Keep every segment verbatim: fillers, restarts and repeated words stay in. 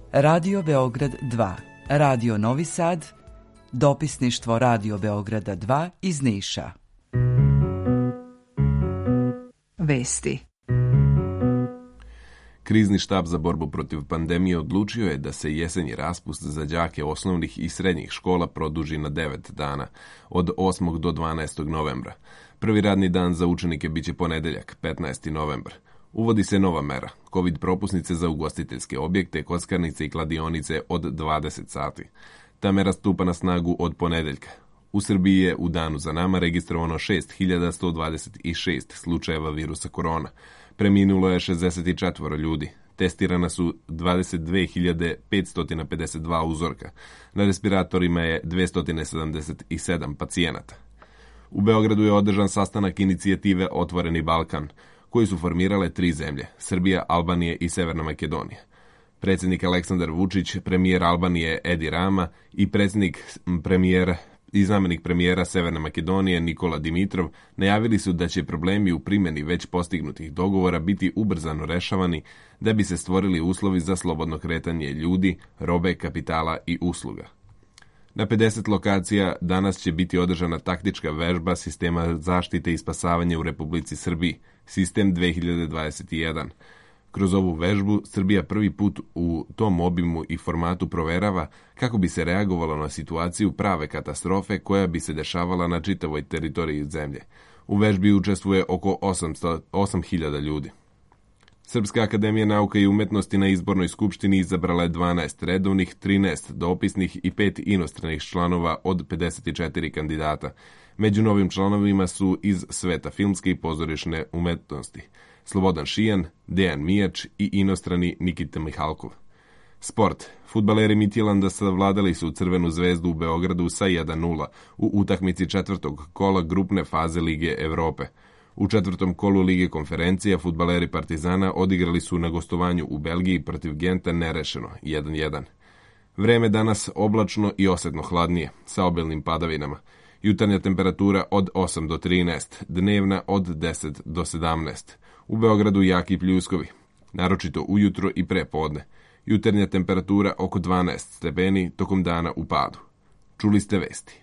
Radio Beograd dva, Radio Novi Sad, dopisništvo Radio Beograda dva iz Niša. Vesti. Krizni štab za borbu protiv pandemije odlučio je da se jesenji raspust za đake osnovnih i srednjih škola produži na devet dana, od osmog do dvanaestog novembra. Prvi radni dan za učenike biće ponedeljak, petnaesti novembar. Uvodi se nova mera, COVID propusnice za ugostiteljske objekte, kockarnice i kladionice od dvadeset sati. Ta mera stupa na snagu od ponedeljka. U Srbiji je u danu za nama registrovano šest hiljada sto dvadeset šest slučajeva virusa korona. Preminulo je šezdeset četiri ljudi. Testirana su dvadeset dve hiljade petsto pedeset dva uzorka. Na respiratorima je dvesta sedamdeset sedam pacijenata. U Beogradu je održan sastanak inicijative Otvoreni Balkan, koji su formirale tri zemlje, Srbija, Albanija i Severna Makedonija. Predsjednik Aleksandar Vučić, premijer Albanije Edi Rama i predsjednik premijera i zamenik premijera Severne Makedonije Nikola Dimitrov najavili su da će problemi u primjeni već postignutih dogovora biti ubrzano rešavani da bi se stvorili uslovi za slobodno kretanje ljudi, robe, kapitala i usluga. Na pedeset lokacija danas će biti održana taktička vežba sistema zaštite i spasavanja u Republici Srbiji, sistem dve hiljade dvadeset jedan. Kroz ovu vežbu Srbija prvi put u tom obimu i formatu proverava kako bi se reagovalo na situaciju prave katastrofe koja bi se dešavala na čitavoj teritoriji zemlje. U vežbi učestvuje oko osam hiljada ljudi. Srpska akademija nauka i umetnosti na izbornoj skupštini izabrala je dvanaest redovnih, trinaest dopisnih i pet inostranih članova od pedeset četiri kandidata. Među novim članovima su iz sveta filmske i pozorišne umetnosti Slobodan Šijan, Dejan Mijač i inostrani Nikita Mihalkov. Sport. Fudbaleri Midtjylanda savladali su Crvenu zvezdu u Beogradu sa jedan nula u utakmici četvrtog kola grupne faze Lige Evrope. U četvrtom kolu Lige konferencija fudbaleri Partizana odigrali su na gostovanju u Belgiji protiv Genta nerešeno jedan jedan. Vreme danas oblačno i osetno hladnije, sa obilnim padavinama. Jutarnja temperatura od osam do trinaest, dnevna od deset do sedamnaest. U Beogradu jaki pljuskovi, naročito ujutro i pre podne. Jutarnja temperatura oko dvanaest stepeni, tokom dana u padu. Čuli ste vesti.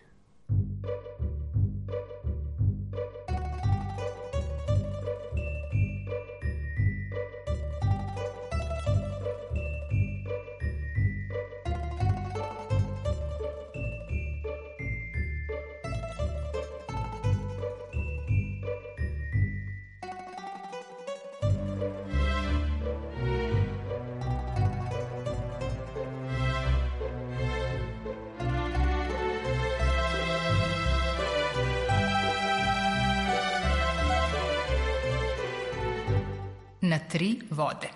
Na tri vode.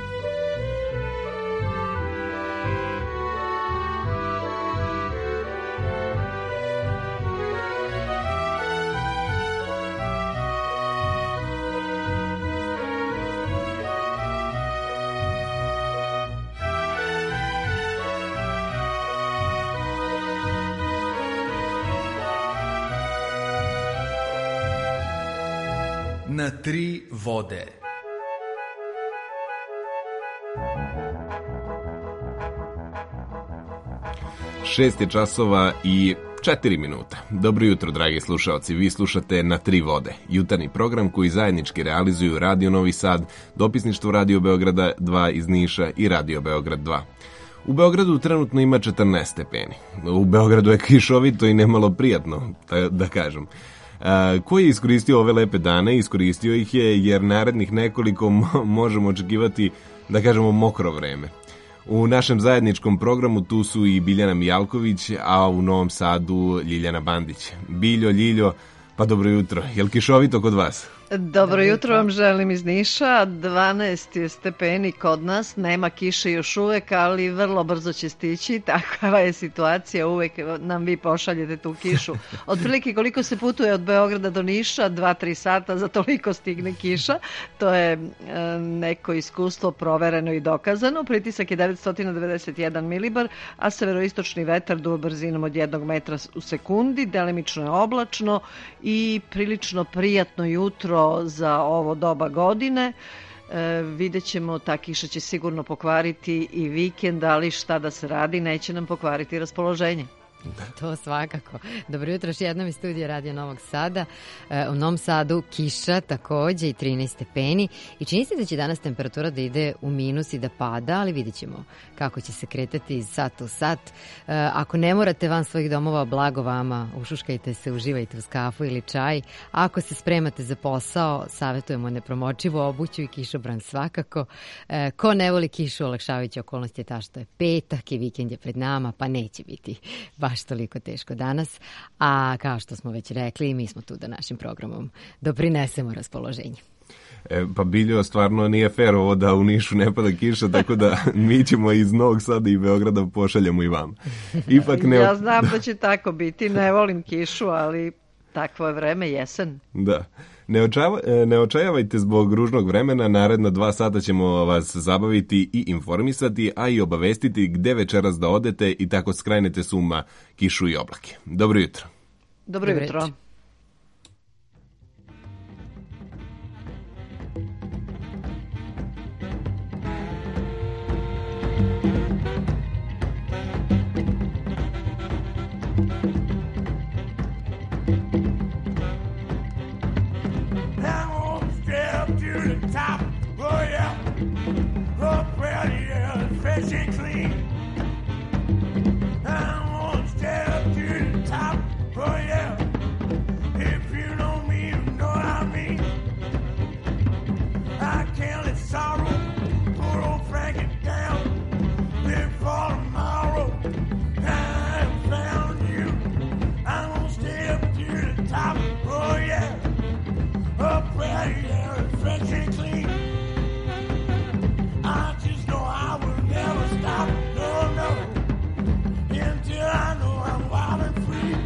Na tri vode. Šest je časova i četiri minuta. Dobro jutro, dragi slušaoci. Vi slušate Na tri vode, jutarnji program koji zajednički realizuju Radio Novi Sad, dopisništvo Radio Beograda dva iz Niša i Radio Beograd dva. U Beogradu trenutno ima četrnaest stepeni. U Beogradu je kišovito i nemalo prijatno, da kažem. A, ko je iskoristio ove lepe dane? Iskoristio ih je jer narednih nekoliko možemo očekivati, da kažemo, mokro vreme. U našem zajedničkom programu tu su i Biljana Mijalković, a u Novom Sadu Ljiljana Bandić. Biljo, Ljiljo, pa dobro jutro. Jel kišovito kod vas? Dobro jutro vam želim iz Niša. dvanaest je stepeni kod nas, nema kiše još uvek, ali vrlo brzo će stići. Takva je situacija, uvek nam vi pošaljete tu kišu. Otprilike koliko se putuje od Beograda do Niša, dva tri sata, za toliko stigne kiša. To je e, neko iskustvo provereno i dokazano. Pritisak je devetsto devedeset jedan milibar, a severoistočni vetar duva brzinom od jednog metra u sekundi. Delimično je oblačno i prilično prijatno jutro za ovo doba godine. E, vidjet ćemo, ta kiša će sigurno pokvariti i vikend, ali šta da se radi, neće nam pokvariti raspoloženje. To svakako. Dobro jutro, još jednom iz studija Radio Novog Sada. E, u Novom Sadu kiša takođe i trinaest stepeni i čini se da će danas temperatura da ide u minus i da pada, ali vidjet ćemo kako će se kretati iz sata u sat. E, ako ne morate van svojih domova, blago vama, ušuškajte se, uživajte uz kafu ili čaj. Ako se spremate za posao, savjetujemo nepromočivu obuću i kišobran svakako. E, ko ne voli kišu, olakšavajuća okolnost je ta što je petak i vikend je pred nama, pa neće biti baš toliko teško danas, a kao što smo već rekli, mi smo tu da našim programom doprinesemo raspoloženje. E, pa Biljo, stvarno nije fair ovo da u Nišu ne pada kiša, tako da mi ćemo iz Novog Sada i Beograda pošaljemo i vam. Ipak ne... Ja znam da će tako biti, ne volim kišu, ali takvo je vreme, jesen. Da. Ne, očava, ne očajavajte zbog ružnog vremena, naredna dva sata ćemo vas zabaviti i informisati, a i obavestiti gde večeras da odete i tako skrajnete s uma kišu i oblake. Dobro jutro. Dobro jutro. Dobro jutro. Top, oh yeah, up where the air is fresh and clean. I won't step to the top, oh yeah. If you know me, you know what I mean. I can't let sorrow poor old Frankie down. Live for tomorrow. I found you. I won't step to the top, oh yeah. Up where the air is fresh and clean. I just know I will never stop, no, no, until I know I'm wild and free.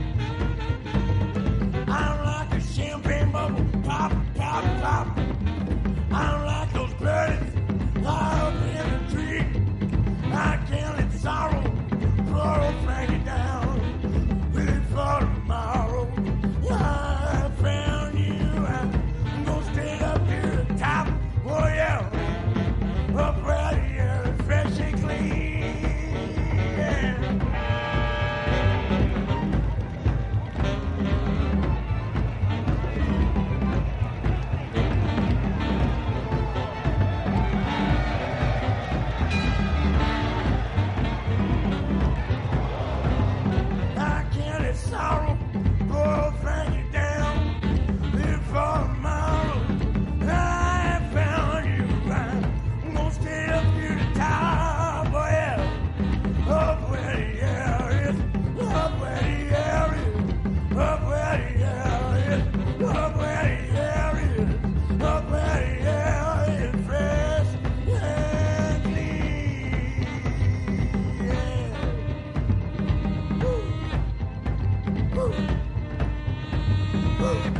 I'm like a champagne bubble, pop, pop, pop. I'm like those birds high up in the tree. I can't let sorrow poor old Frankie down. Live for tomorrow. I found you. I'm gonna stay up here at the top. Oh yeah. Up where the air is fresh and clean. Yeah. I can't let sorrow go Frankie down. Live for tomorrow. I found you. I'm gonna stay up here at the top, oh yeah. Up where the air is, up where the air is, up where the air is, up where the air is, up where the air is fresh and clean. Yeah. Woo. Woo. Woo.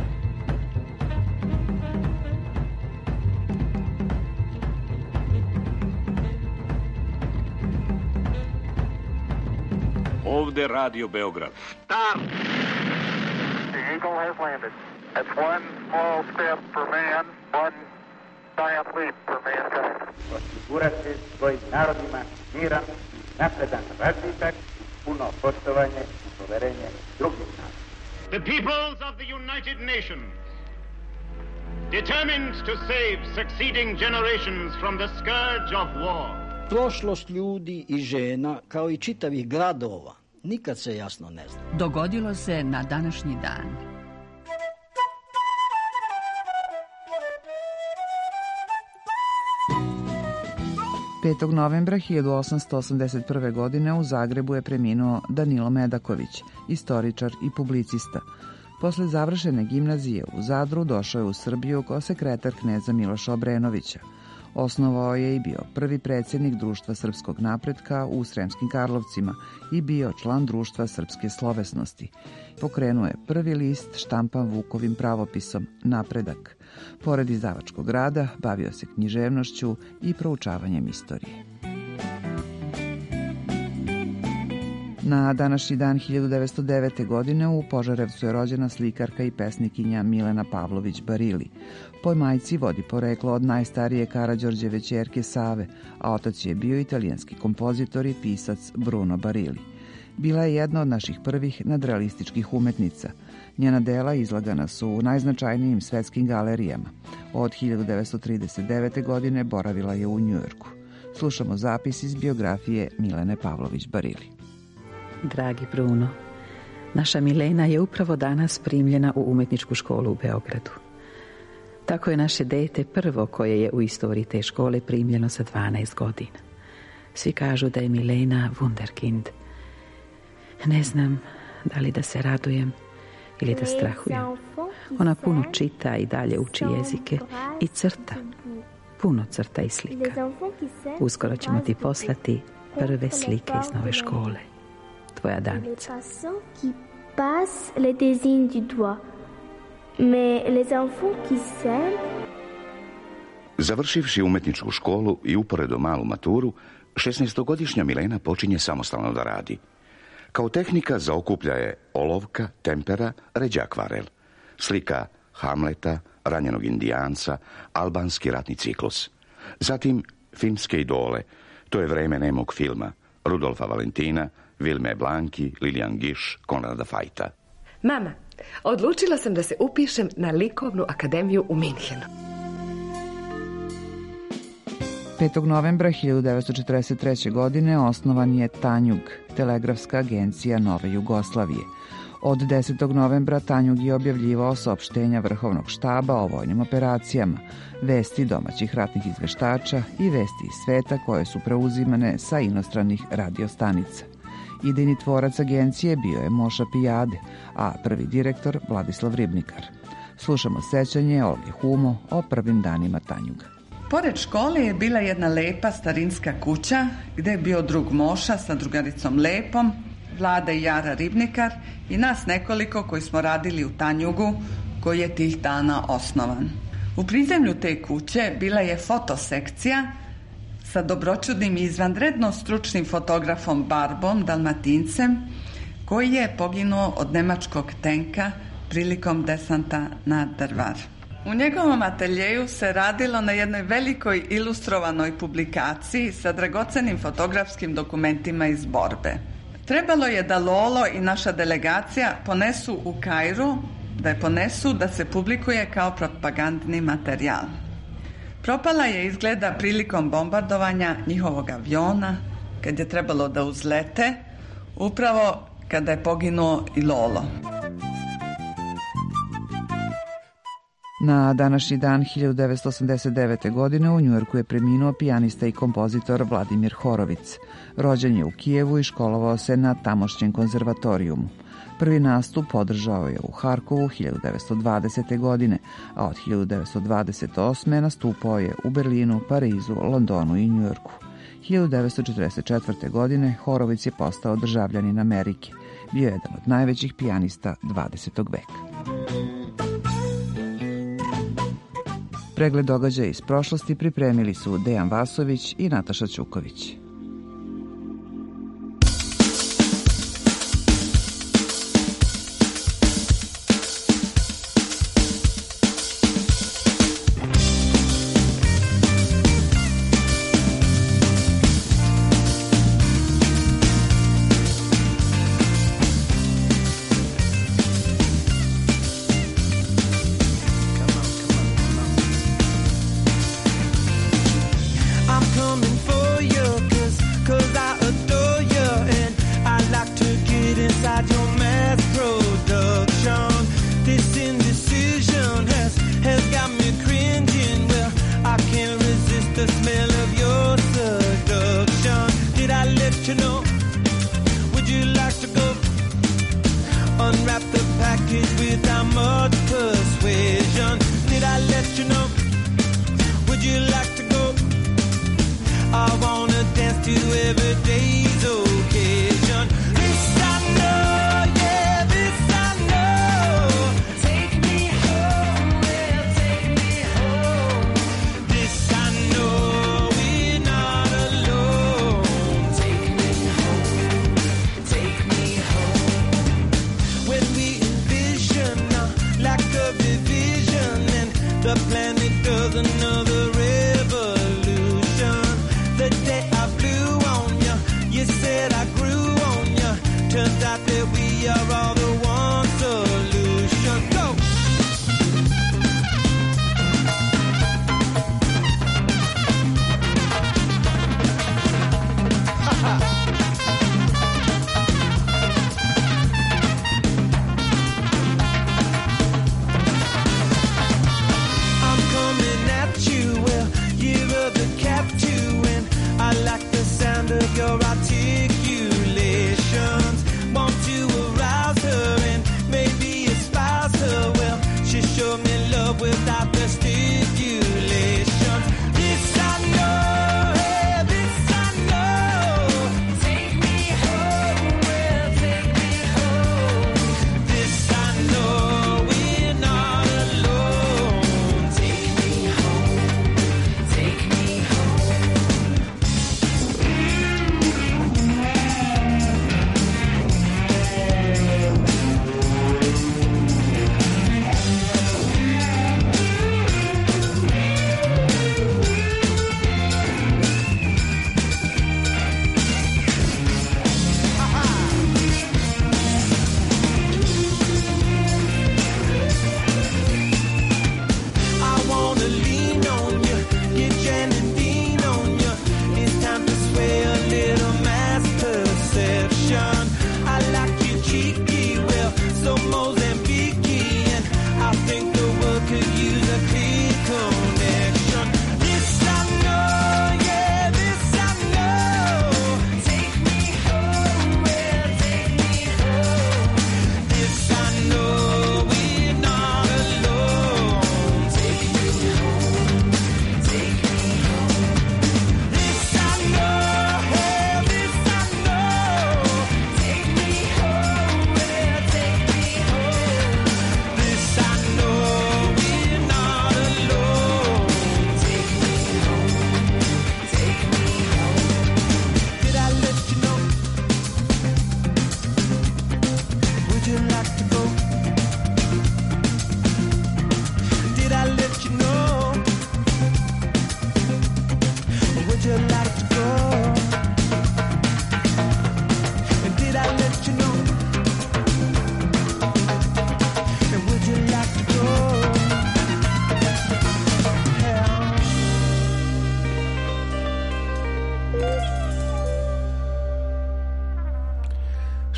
Ovde Radio Beograd. Stop! The Eagle has landed. That's one small step for man, one giant leap for mankind. Osigurati svojim narodima miran, napredan razvitak, puno poštovanje i poverenje drugih naroda. The peoples of the United Nations, determined to save succeeding generations from the scourge of war. Prošlost ljudi i žena, kao i čitavih gradova, nikad se jasno ne zna. Dogodilo se na današnji dan. petog novembra hiljadu osamsto osamdeset prve. godine u Zagrebu je preminuo Danilo Medaković, istoričar i publicista. Posle završene gimnazije u Zadru došao je u Srbiju kao sekretar kneza Miloša Obrenovića. Osnovao je i bio prvi predsjednik Društva srpskog napretka u Sremskim Karlovcima i bio član Društva srpske slovesnosti. Pokrenuo je prvi list štampan Vukovim pravopisom Napredak. Pored izdavačkog rada bavio se književnošću i proučavanjem istorije. Na današnji dan hiljadu devetsto devete. godine u Požarevcu je rođena slikarka i pesnikinja Milena Pavlović Barili. Po majci vodi poreklo od najstarije Karađorđeve ćerke Save, a otac je bio italijanski kompozitor i pisac Bruno Barili. Bila je jedna od naših prvih nadrealističkih umetnica. Njena dela izlagana su u najznačajnijim svetskim galerijama. Od hiljadu devetsto trideset devete. godine boravila je u Njujorku. Slušamo zapis iz biografije Milene Pavlović Barili. Dragi Bruno, naša Milena je upravo danas primljena u umetničku školu u Beogradu. Tako je naše dete prvo koje je u istoriji te škole primljeno sa dvanaest godina. Svi kažu da je Milena wunderkind. Ne znam da li da se radujem ili da strahujem. Ona puno čita i dalje uči jezike i crta. Puno crta i slika. Uskoro ćemo ti poslati prve slike iz nove škole. Tvoja Danica. Završivši umetničku školu i uporedo malu maturu, šesnaestogodišnja Milena počinje samostalno da radi. Kao tehnika zaokuplja je olovka, tempera, ređe akvarel. Slika Hamleta, ranjenog indijanca, albanski ratni ciklus. Zatim filmske idole, to je vreme nemog filma, Rudolfa Valentina, Vilme Blanki, Lilian Gish, Konrada Fajta. Mama, odlučila sam da se upišem na likovnu akademiju u Minhenu. petog novembra hiljadu devetsto četrdeset treće. godine osnovan je Tanjug, telegrafska agencija Nove Jugoslavije. Od desetog novembra Tanjug je objavljivao saopštenja Vrhovnog štaba o vojnim operacijama, vesti domaćih ratnih izveštača i vesti iz sveta koje su preuzimane sa inostranih radiostanica. Idejni tvorac agencije bio je Moša Pijade, a prvi direktor Vladislav Ribnikar. Slušamo sećanje Olge Humo o prvim danima Tanjuga. Pored škole je bila jedna lepa starinska kuća gde je bio drug Moša sa drugaricom Lepom, Vlada i Jara Ribnikar i nas nekoliko koji smo radili u Tanjugu koji je tih dana osnovan. U prizemlju te kuće bila je fotosekcija sa dobročudnim i izvanredno stručnim fotografom Barbom Dalmatincem koji je poginuo od nemačkog tenka prilikom desanta na Drvar. U njegovom ateljeju se radilo na jednoj velikoj ilustrovanoj publikaciji sa dragocenim fotografskim dokumentima iz borbe. Trebalo je da Lolo i naša delegacija ponesu u Kairu, da je ponesu da se publikuje kao propagandni materijal. Propala je izgleda prilikom bombardovanja njihovog aviona, kad je trebalo da uzlete, upravo kada je poginuo i Lolo. Na današnji dan hiljadu devetsto osamdeset devete. godine u Njujorku je preminuo pijanista i kompozitor Vladimir Horovic. Rođen je u Kijevu i školovao se na tamošnjem konzervatorijumu. Prvi nastup održao je u Harkovu hiljadu devetsto dvadesete. godine, a od hiljadu devetsto dvadeset osme. nastupao je u Berlinu, Parizu, Londonu i Njujorku. hiljadu devetsto četrdeset četvrte. godine Horovic je postao državljanin Amerike. Bio je jedan od najvećih pijanista dvadesetog veka. Pregled događaja iz prošlosti pripremili su Dejan Vasović i Nataša Ćuković. Take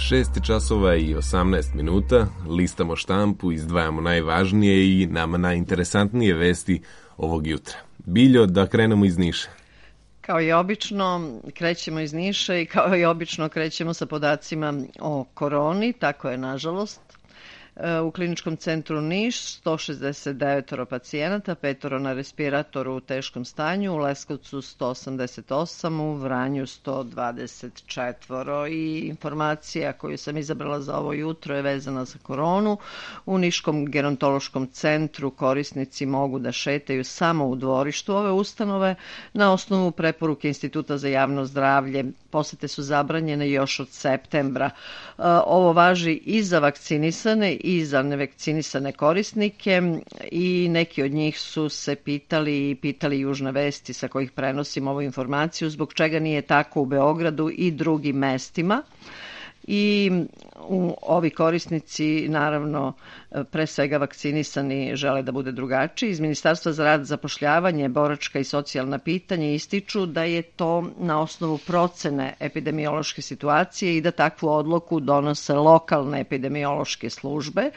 šest časova i osamnaest minuta, listamo štampu, izdvajamo najvažnije i nama najinteresantnije vesti ovog jutra. Biljo, da krenemo iz Niša. Kao i obično, krećemo iz Niša i kao i obično krećemo sa podacima o koroni, tako je nažalost. U kliničkom centru Niš sto šezdeset devet pacijenata, petoro na respiratoru u teškom stanju, u Leskovcu sto osamdeset osam, u Vranju sto dvadeset četiri. I informacija koju sam izabrala za ovo jutro je vezana za koronu. U Niškom gerontološkom centru korisnici mogu da šetaju samo u dvorištu ove ustanove na osnovu preporuke Instituta za javno zdravlje. Posete su zabranjene još od septembra. Ovo važi i za vakcinisane i za nevakcinisane korisnike i neki od njih su se pitali i pitali Južne vesti sa kojih prenosim ovu informaciju zbog čega nije tako u Beogradu i drugim mestima. I u, ovi korisnici, naravno, pre svega vakcinisani, žele da bude drugačiji. Iz Ministarstva za rad, zapošljavanje, boračka i socijalna pitanja ističu da je to na osnovu procene epidemiološke situacije i da takvu odluku donose lokalne epidemiološke službe.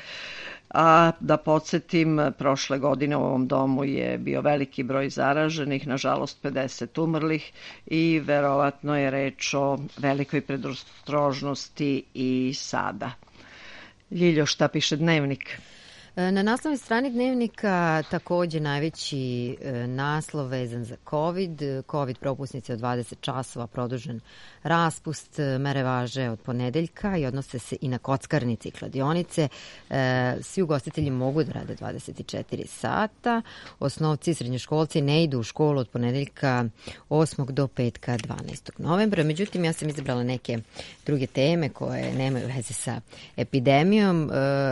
A da podsjetim, prošle godine u ovom domu je bio veliki broj zaraženih, nažalost pedeset umrlih i verovatno je reč o velikoj predostrožnosti i sada. Ljiljo, šta piše Dnevnik? Na naslovnoj strani Dnevnika takođe najveći naslov vezan za COVID. COVID propusnice od dvadeset časova, produžen raspust, mere važe od ponedeljka i odnose se i na kockarnice i kladionice. Svi ugostitelji mogu da rade dvadeset četiri sata. Osnovci i srednjoškolci ne idu u školu od ponedeljka osmog do petka dvanaestog novembra. Međutim, ja sam izabrala neke druge teme koje nemaju veze sa epidemijom.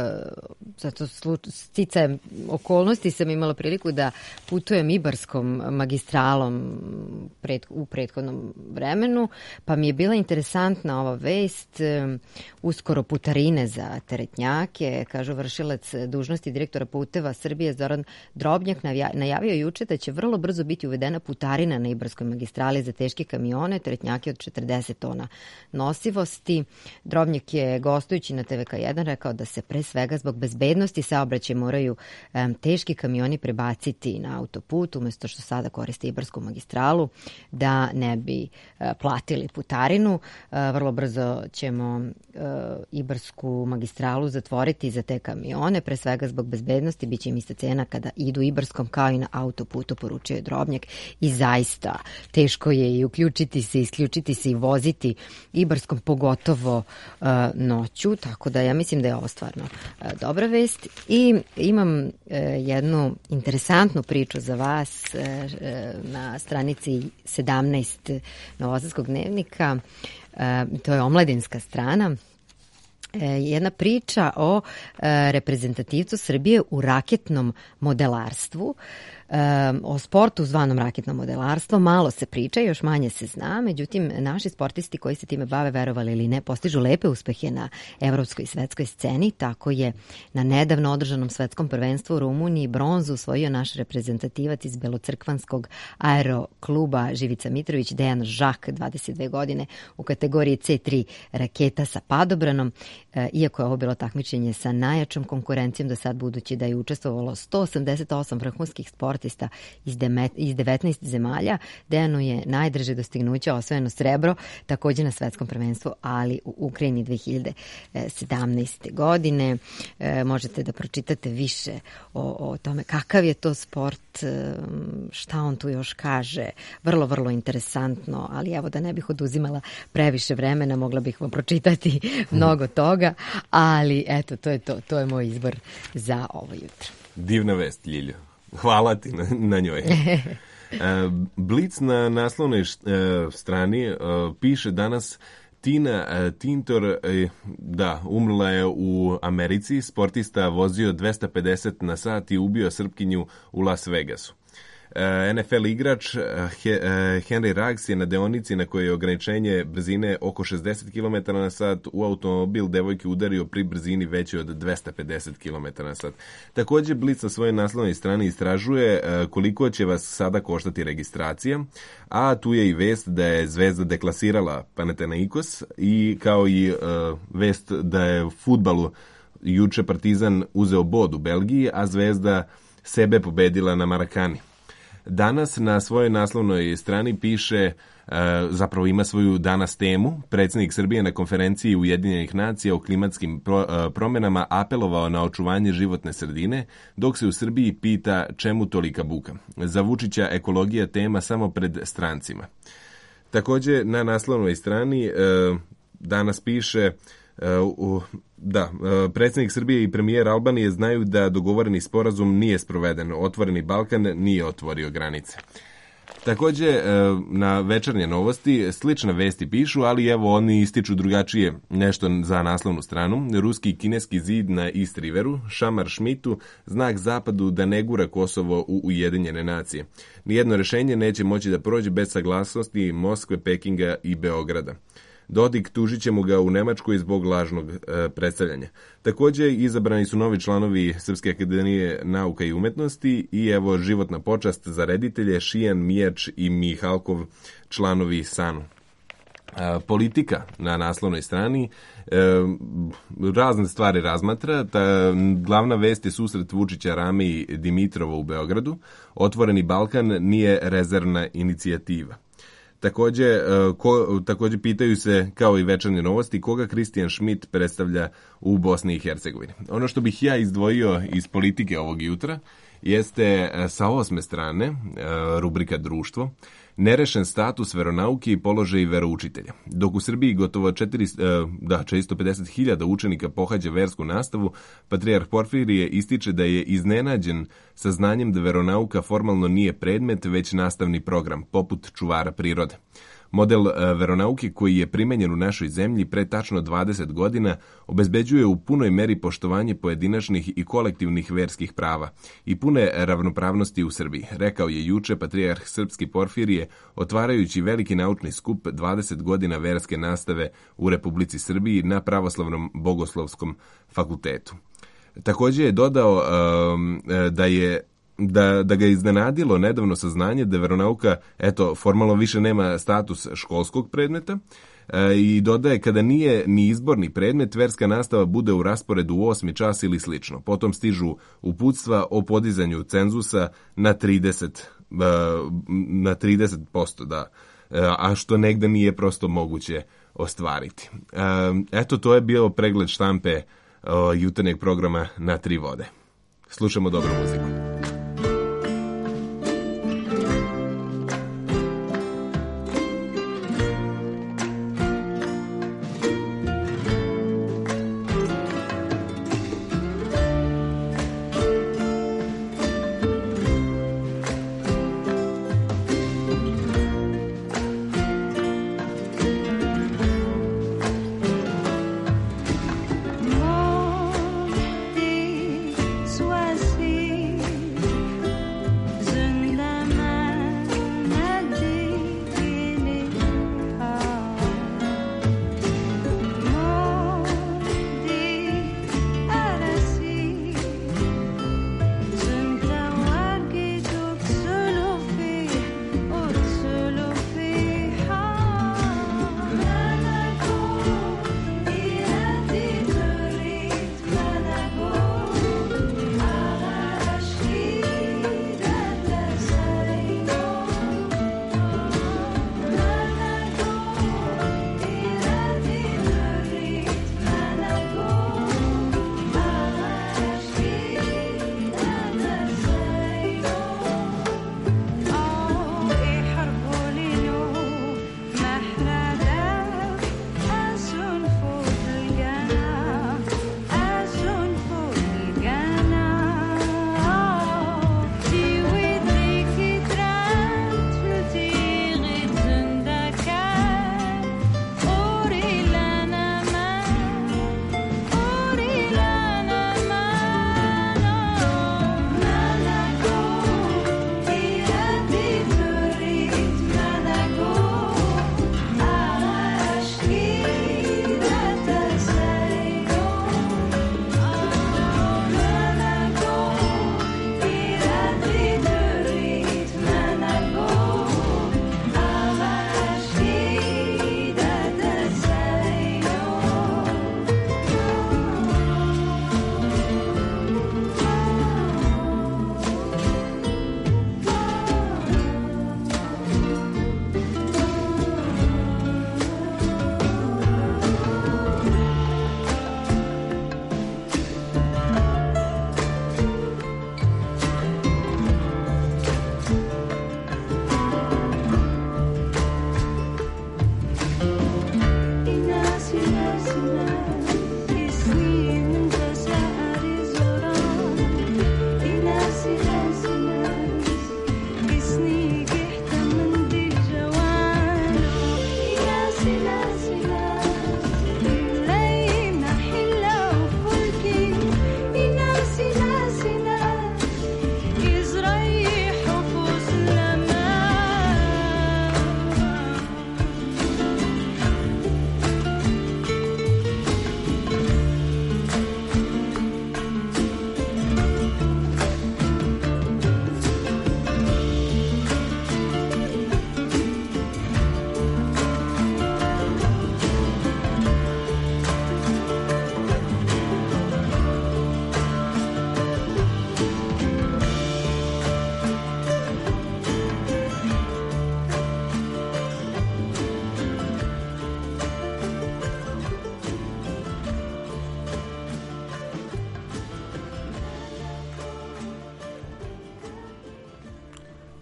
Zato sticajem okolnosti sam imala priliku da putujem Ibarskom magistralom pred, u prethodnom vremenu, pa mi je bila interesantna ova vest. Uskoro putarine za teretnjake, kažu vršilac dužnosti direktora puteva Srbije Zoran Drobnjak najavio juče da će vrlo brzo biti uvedena putarina na Ibarskoj magistrali za teške kamione, teretnjake od četrdeset tona nosivosti. Drobnjak je gostujući na T V K jedan rekao da se pre svega zbog bezbednosti saobraćaja moraju um, teški kamioni prebaciti na autoput umesto što sada koriste Ibarsku magistralu da ne bi uh, platili putarinu. Uh, vrlo brzo ćemo uh, Ibarsku magistralu zatvoriti za te kamione, pre svega zbog bezbednosti, bit će im ista cena kada idu Ibarskom kao i na autoputu, poručio je Drobnjak. I zaista teško je i uključiti se, isključiti se i voziti Ibarskom, pogotovo uh, noću, tako da ja mislim da je ovo stvarno uh, dobra vest. I imam uh, jednu interesantnu priču za vas uh, na stranici sedamnaest Novosadskog dnevnika. Uh, to je omladinska strana. Jedna priča o reprezentativcu Srbije u raketnom modelarstvu. O sportu zvanom raketno modelarstvo malo se priča, još manje se zna, međutim naši sportisti koji se time bave, verovali ili ne, postižu lepe uspehe na evropskoj i svetskoj sceni. Tako je na nedavno održanom svetskom prvenstvu u Rumuniji bronzu osvojio naš reprezentativac iz Belocrkvanskog aerokluba Živica Mitrović, Dejan Žak, dvadeset dve godine, u kategoriji C tri raketa sa padobranom. Iako je ovo bilo takmičenje sa najjačom konkurencijom do sad, budući da je učestvovalo sto osamdeset osam vrhunskih sportista iz devetnaest zemalja, Dejanu je najdrže dostignuće osvojeno srebro, takođe na svetskom prvenstvu, ali u Ukrajini dve hiljade sedamnaeste. godine. E, možete da pročitate više o, o tome kakav je to sport, šta on tu još kaže. Vrlo, vrlo interesantno, ali evo da ne bih oduzimala previše vremena, mogla bih vam pročitati mnogo toga, ali eto, to je to. To je moj izbor za ovo jutro. Divna vest, Ljiljo. Hvala ti na, na njoj. Blic na naslovnoj strani piše danas Tina Tintor, da, umrla je u Americi, sportista vozio dvesta pedeset na sat i ubio Srpkinju u Las Vegasu. N F L igrač Henry Ruggs je na deonici na kojoj je ograničenje brzine oko šezdeset kilometara na sat u automobil devojke udario pri brzini većoj od dvesta pedeset kilometara na sat. Također Blic na svojoj naslovnoj strani istražuje koliko će vas sada koštati registracija, a tu je i vest da je Zvezda deklasirala Panathinaikos i kao i uh, vest da je u fudbalu juče Partizan uzeo bod u Belgiji, a Zvezda sebe pobedila na Marakani. Danas na svojoj naslovnoj strani piše, zapravo ima svoju danas temu, predsjednik Srbije na konferenciji Ujedinjenih nacija o klimatskim promjenama apelovao na očuvanje životne sredine, dok se u Srbiji pita čemu tolika buka. Za Vučića ekologija tema samo pred strancima. Također na naslovnoj strani danas piše da, predsjednik Srbije i premijer Albanije znaju da dogovoreni sporazum nije sproveden. Otvoreni Balkan nije otvorio granice. Također na Večernje novosti slične vesti pišu, ali evo oni ističu drugačije nešto za naslovnu stranu. Ruski i kineski zid na East Riveru, šamar Šmitu, znak zapadu da ne gura Kosovo u Ujedinjene nacije. Nijedno rješenje neće moći da prođe bez saglasnosti Moskve, Pekinga i Beograda. Dodik tužit će mu ga u Nemačkoj zbog lažnog e, predstavljanja. Također izabrani su novi članovi Srpske akademije nauka i umetnosti i evo životna počast za reditelje Šijan Mijač i Mihalkov, članovi SANU. E, politika na naslovnoj strani e, razne stvari razmatra. Ta glavna vest je susret Vučića, Rame i Dimitrova u Beogradu. Otvoreni Balkan nije rezervna inicijativa. Također, ko, također pitaju se, kao i Večernje novosti, koga Kristijan Schmidt predstavlja u Bosni i Hercegovini. Ono što bih ja izdvojio iz politike ovog jutra jeste sa osme strane, rubrika Društvo, nerešen status veronauke i položaj veroučitelja. Dok u Srbiji gotovo četiristo pedeset hiljada učenika pohađa versku nastavu, patrijarh Porfirije ističe da je iznenađen sa znanjem da veronauka formalno nije predmet, već nastavni program, poput čuvara prirode. Model veronauke koji je primenjen u našoj zemlji pre tačno dvadeset godina obezbeđuje u punoj meri poštovanje pojedinačnih i kolektivnih verskih prava i pune ravnopravnosti u Srbiji, rekao je juče patrijarh Srpski Porfirije, otvarajući veliki naučni skup dvadeset godina verske nastave u Republici Srbiji na Pravoslavnom bogoslovskom fakultetu. Također je dodao um, da je Da, da ga je iznenadilo nedavno saznanje da veronauka, eto, formalno više nema status školskog predmeta e, i dodaje kada nije ni izborni predmet, verska nastava bude u rasporedu u osmi čas ili slično. Potom stižu uputstva o podizanju cenzusa na trideset, e, na trideset posto, da, e, a što negde nije prosto moguće ostvariti. E, eto, to je bio pregled štampe e, jutarnjeg programa Na tri vode. Slušamo dobru muziku. Sois-y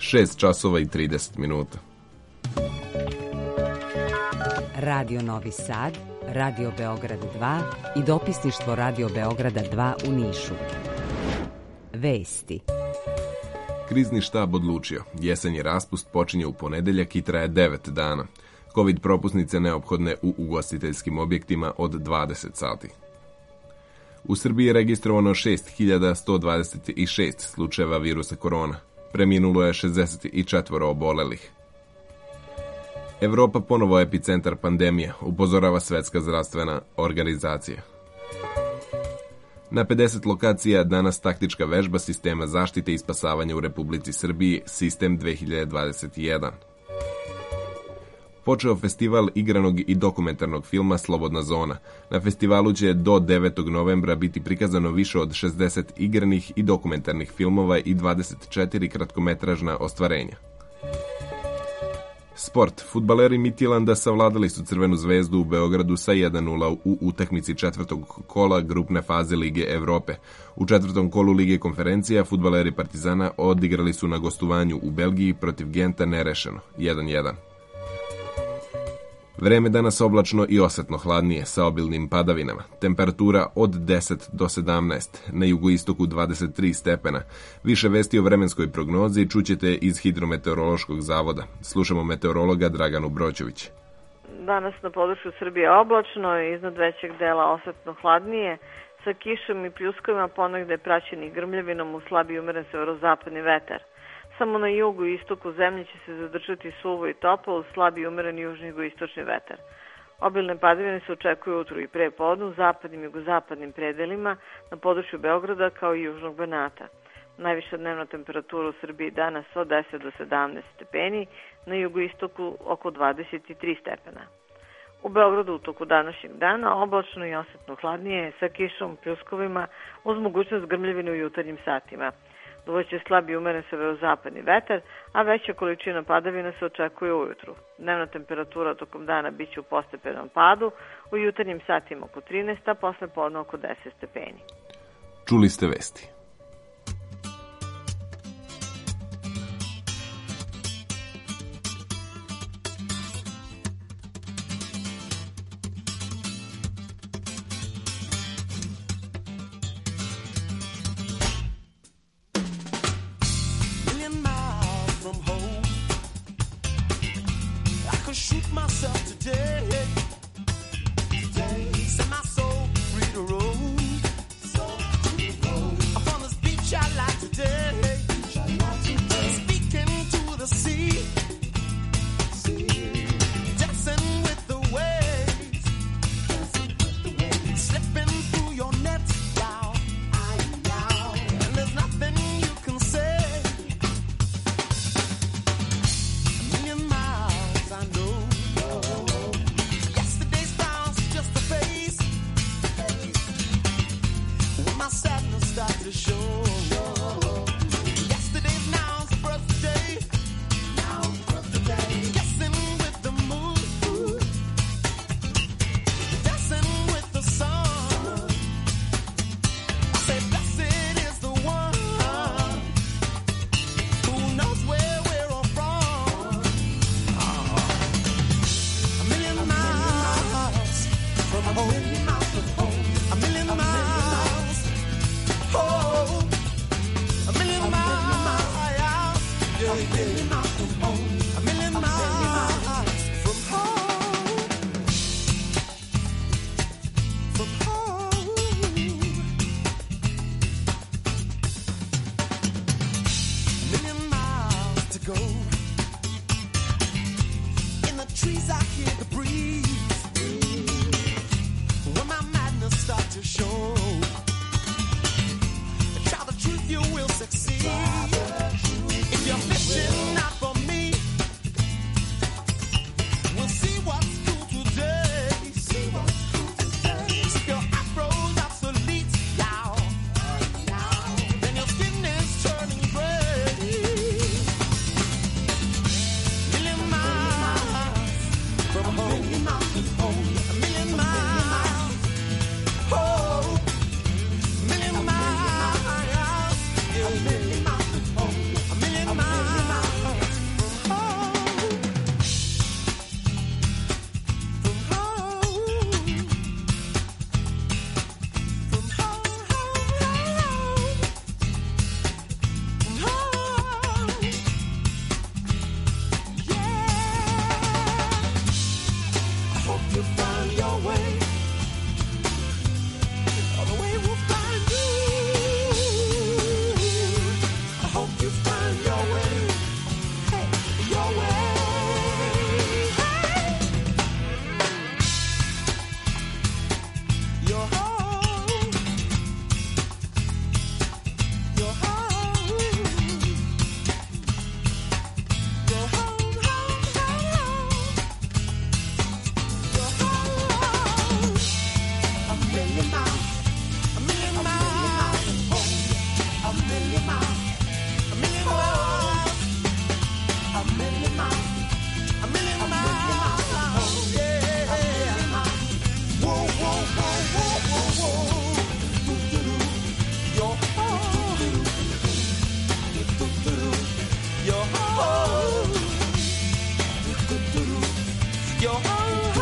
šest časova i trideset minuta. Radio Novi Sad, Radio Beograd dva i dopisništvo Radio Beograda dva u Nišu. Vesti. Krizni štab odlučio. Jesenji raspust počinje u ponedeljak i traje devet dana. Covid propusnice neophodne u ugostiteljskim objektima od dvadeset sati. U Srbiji je registrovano šest hiljada sto dvadeset šest slučajeva virusa korona. Preminulo je šezdeset četiri obolelih. Evropa ponovo epicentar pandemije, upozorava Svetska zdravstvena organizacija. Na pedeset lokacija danas taktička vežba sistema zaštite i spasavanja u Republici Srbiji, Sistem dve hiljade dvadeset jedan. Počeo festival igranog i dokumentarnog filma Slobodna zona. Na festivalu će do devetog novembra biti prikazano više od šezdeset igranih i dokumentarnih filmova i dvadeset četiri kratkometražna ostvarenja. Sport. Fudbaleri Midtjylanda savladali su Crvenu zvezdu u Beogradu sa jedan nula u utakmici četvrtog kola grupne faze Lige Evrope. U četvrtom kolu Lige konferencija fudbaleri Partizana odigrali su na gostovanju u Belgiji protiv Genta nerešeno jedan jedan. Vreme danas oblačno i osetno hladnije sa obilnim padavinama. Temperatura od deset do sedamnaest, na jugoistoku dvadeset tri stepena. Više vesti o vremenskoj prognozi čućete iz Hidrometeorološkog zavoda. Slušamo meteorologa Draganu Broćević. Danas na području Srbije oblačno i iznad većeg dela osetno hladnije, sa kišom i pljuskovima ponegde praćenih grmljavinom u slab i umeren severozapadni vetar. Samo na jugu i istoku zemlje će se zadržati suvo i toplo uz slab i umeren južni i jugoistočni vetar. Obilne padavine se očekuju utru i pre podne u zapadnim i jugozapadnim predelima na području Beograda kao i južnog Banata. Najviša dnevna temperatura u Srbiji danas od deset do sedamnaest stepeni, na jugoistoku oko dvadeset tri stepena. U Beogradu u toku današnjeg dana oblačno i osetno hladnije sa kišom, pljuskovima uz mogućnost grmljavine u jutarnjim satima. Duvaće slab i umeren severozapadni vetar, a veća količina padavina se očekuje ujutru. Dnevna temperatura tokom dana biće u postepenom padu, u jutarnjim satima oko trinaest, a posle podne oko deset stepeni. Čuli ste vesti. A million miles from home. A million miles. Oh. find your way. The way will find you. I hope you find your way. Hey, your way. Hey. Your home. Your home. Your home, home, home, home. Your home. A million miles. A million miles. A million miles. A million miles. A million miles. A million miles. Yeah. Whoa, whoa, whoa, whoa, whoa, whoa. Your home. Your home. Your home.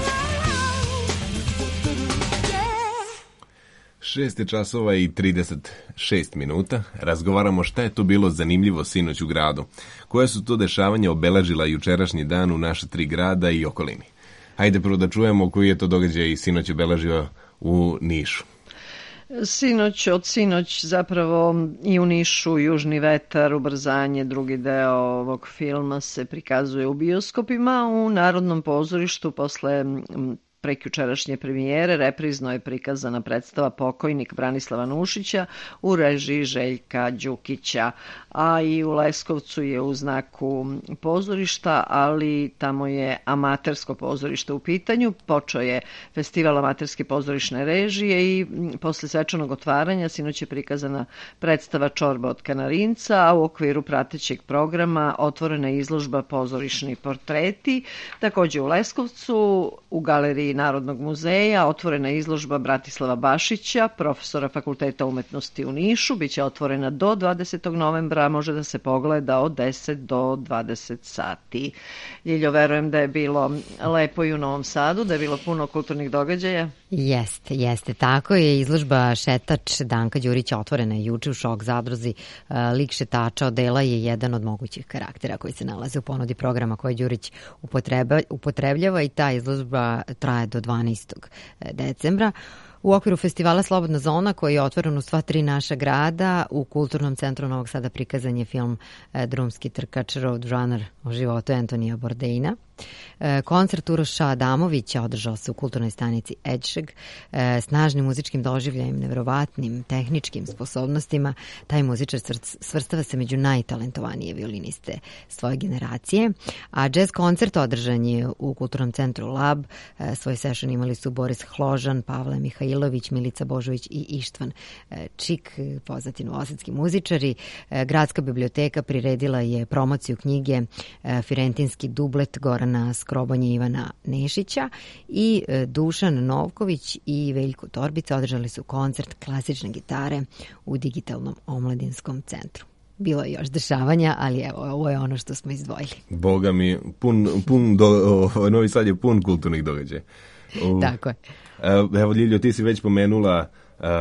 Yeah. šest je časova i trideset šest minuta. Razgovaramo šta je to bilo zanimljivo sinoć u gradu. Koje su to dešavanja obeležila jučerašnji dan u naše tri grada i okolini. Hajde prvo da čujemo koji je to događaj sinoć obeležio u Nišu. Sinoć, od sinoć zapravo i u Nišu Južni vetar, ubrzanje, drugi deo ovog filma se prikazuje u bioskopima. U Narodnom pozorištu posle prekjučerašnje premijere reprizno je prikazana predstava Pokojnik Branislava Nušića u režiji Željka Đukića, a i u Leskovcu je u znaku pozorišta, ali tamo je amatersko pozorište u pitanju. Počeo je festival amaterske pozorišne režije i posle svečanog otvaranja sinoć je prikazana predstava Čorba od Kanarinca, a u okviru pratećeg programa otvorena je izložba Pozorišni portreti. Takođe u Leskovcu u galeriji Narodnog muzeja otvorena je izložba Bratislava Bašića, profesora Fakulteta umetnosti u Nišu. Biće otvorena do dvadesetog novembra, može da se pogleda od deset do dvadeset sati. Ljiljo, verujem da je bilo lepo i u Novom Sadu, da je bilo puno kulturnih događaja. Jeste, jeste. Tako je izložba Šetač Danka Đurića otvorena je juče u Šok zadruzi. Lik šetača odela je jedan od mogućih karaktera koji se nalaze u ponudi programa koje Đurić upotrebljava i ta izložba traje do dvanaestog decembra. U okviru festivala Slobodna zona, koji je otvoren u sva tri naša grada, u Kulturnom centru Novog Sada prikazan je film Drumski trkač Roadrunner o životu Antonija Bourdaina. Koncert Uroša Adamovića održao se u kulturnoj stanici Edšeg. Snažnim muzičkim doživljajem, nevjerovatnim tehničkim sposobnostima, taj muzičar svrstava se među najtalentovanije violiniste svoje generacije. A jazz koncert održan je u Kulturnom centru Lab. Svoj session imali su Boris Hložan, Pavle Mihajlović, Milica Božović i Ištvan Čik, poznati novosadski muzičari. Gradska biblioteka priredila je promociju knjige Firentinski dublet Gorana Skrobonje Ivana Nešića i Dušan Novković i Veljko Torbica održali su koncert klasične gitare u Digitalnom omladinskom centru. Bilo je još dešavanja, ali evo, ovo je ono što smo izdvojili. Boga mi, pun, pun do, o, Novi Sad je pun kulturnih događaja. U, Tako je. Evo, Ljiljo, ti si već pomenula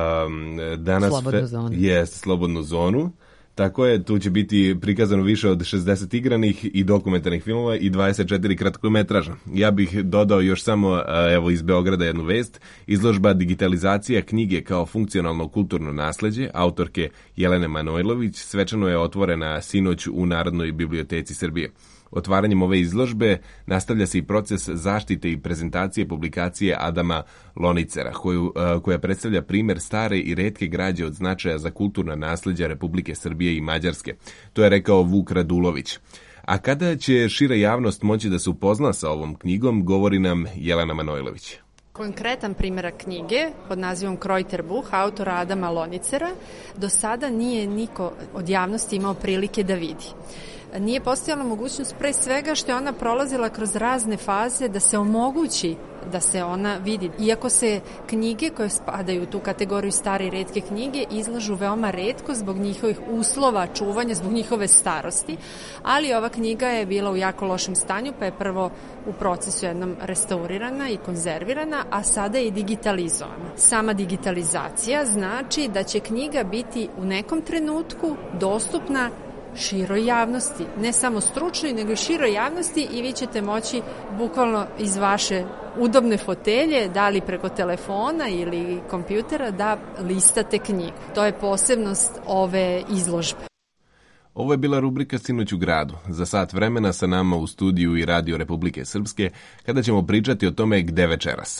um, danas... Slobodnu zonu. Jest, Slobodnu zonu. Tako je, tu će biti prikazano više od šezdeset igranih i dokumentarnih filmova i dvadeset četiri kratkometraža. Ja bih dodao još samo, evo, iz Beograda jednu vest. Izložba Digitalizacija knjige kao funkcionalno kulturno nasleđe autorke Jelene Manojlović svečano je otvorena sinoć u Narodnoj biblioteci Srbije. Otvaranjem ove izložbe nastavlja se i proces zaštite i prezentacije publikacije Adama Lonicera, koju, koja predstavlja primer stare i retke građe od značaja za kulturna nasleđa Republike Srbije i Mađarske. To je rekao Vuk Radulović. A kada će šira javnost moći da se upozna sa ovom knjigom, govori nam Jelena Manojlović. Konkretan primjerak knjige pod nazivom Krojterbuh autora Adama Lonicera do sada nije niko od javnosti imao prilike da vidi. Nije postojala mogućnost pre svega što je ona prolazila kroz razne faze da se omogući da se ona vidi. Iako se knjige koje spadaju u tu kategoriju stare i retke knjige izlažu veoma retko zbog njihovih uslova čuvanja, zbog njihove starosti, ali ova knjiga je bila u jako lošem stanju, pa je prvo u procesu jednom restaurirana i konzervirana, a sada je i digitalizovana. Sama digitalizacija znači da će knjiga biti u nekom trenutku dostupna široj javnosti, ne samo stručnoj, nego i široj javnosti i vi ćete moći bukvalno iz vaše udobne fotelje, da li preko telefona ili kompjutera, da listate knjigu. To je posebnost ove izložbe. Ovo je bila rubrika Sinoć u gradu. Za sat vremena sa nama u studiju i Radio Republike Srpske, kada ćemo pričati o tome gde večeras.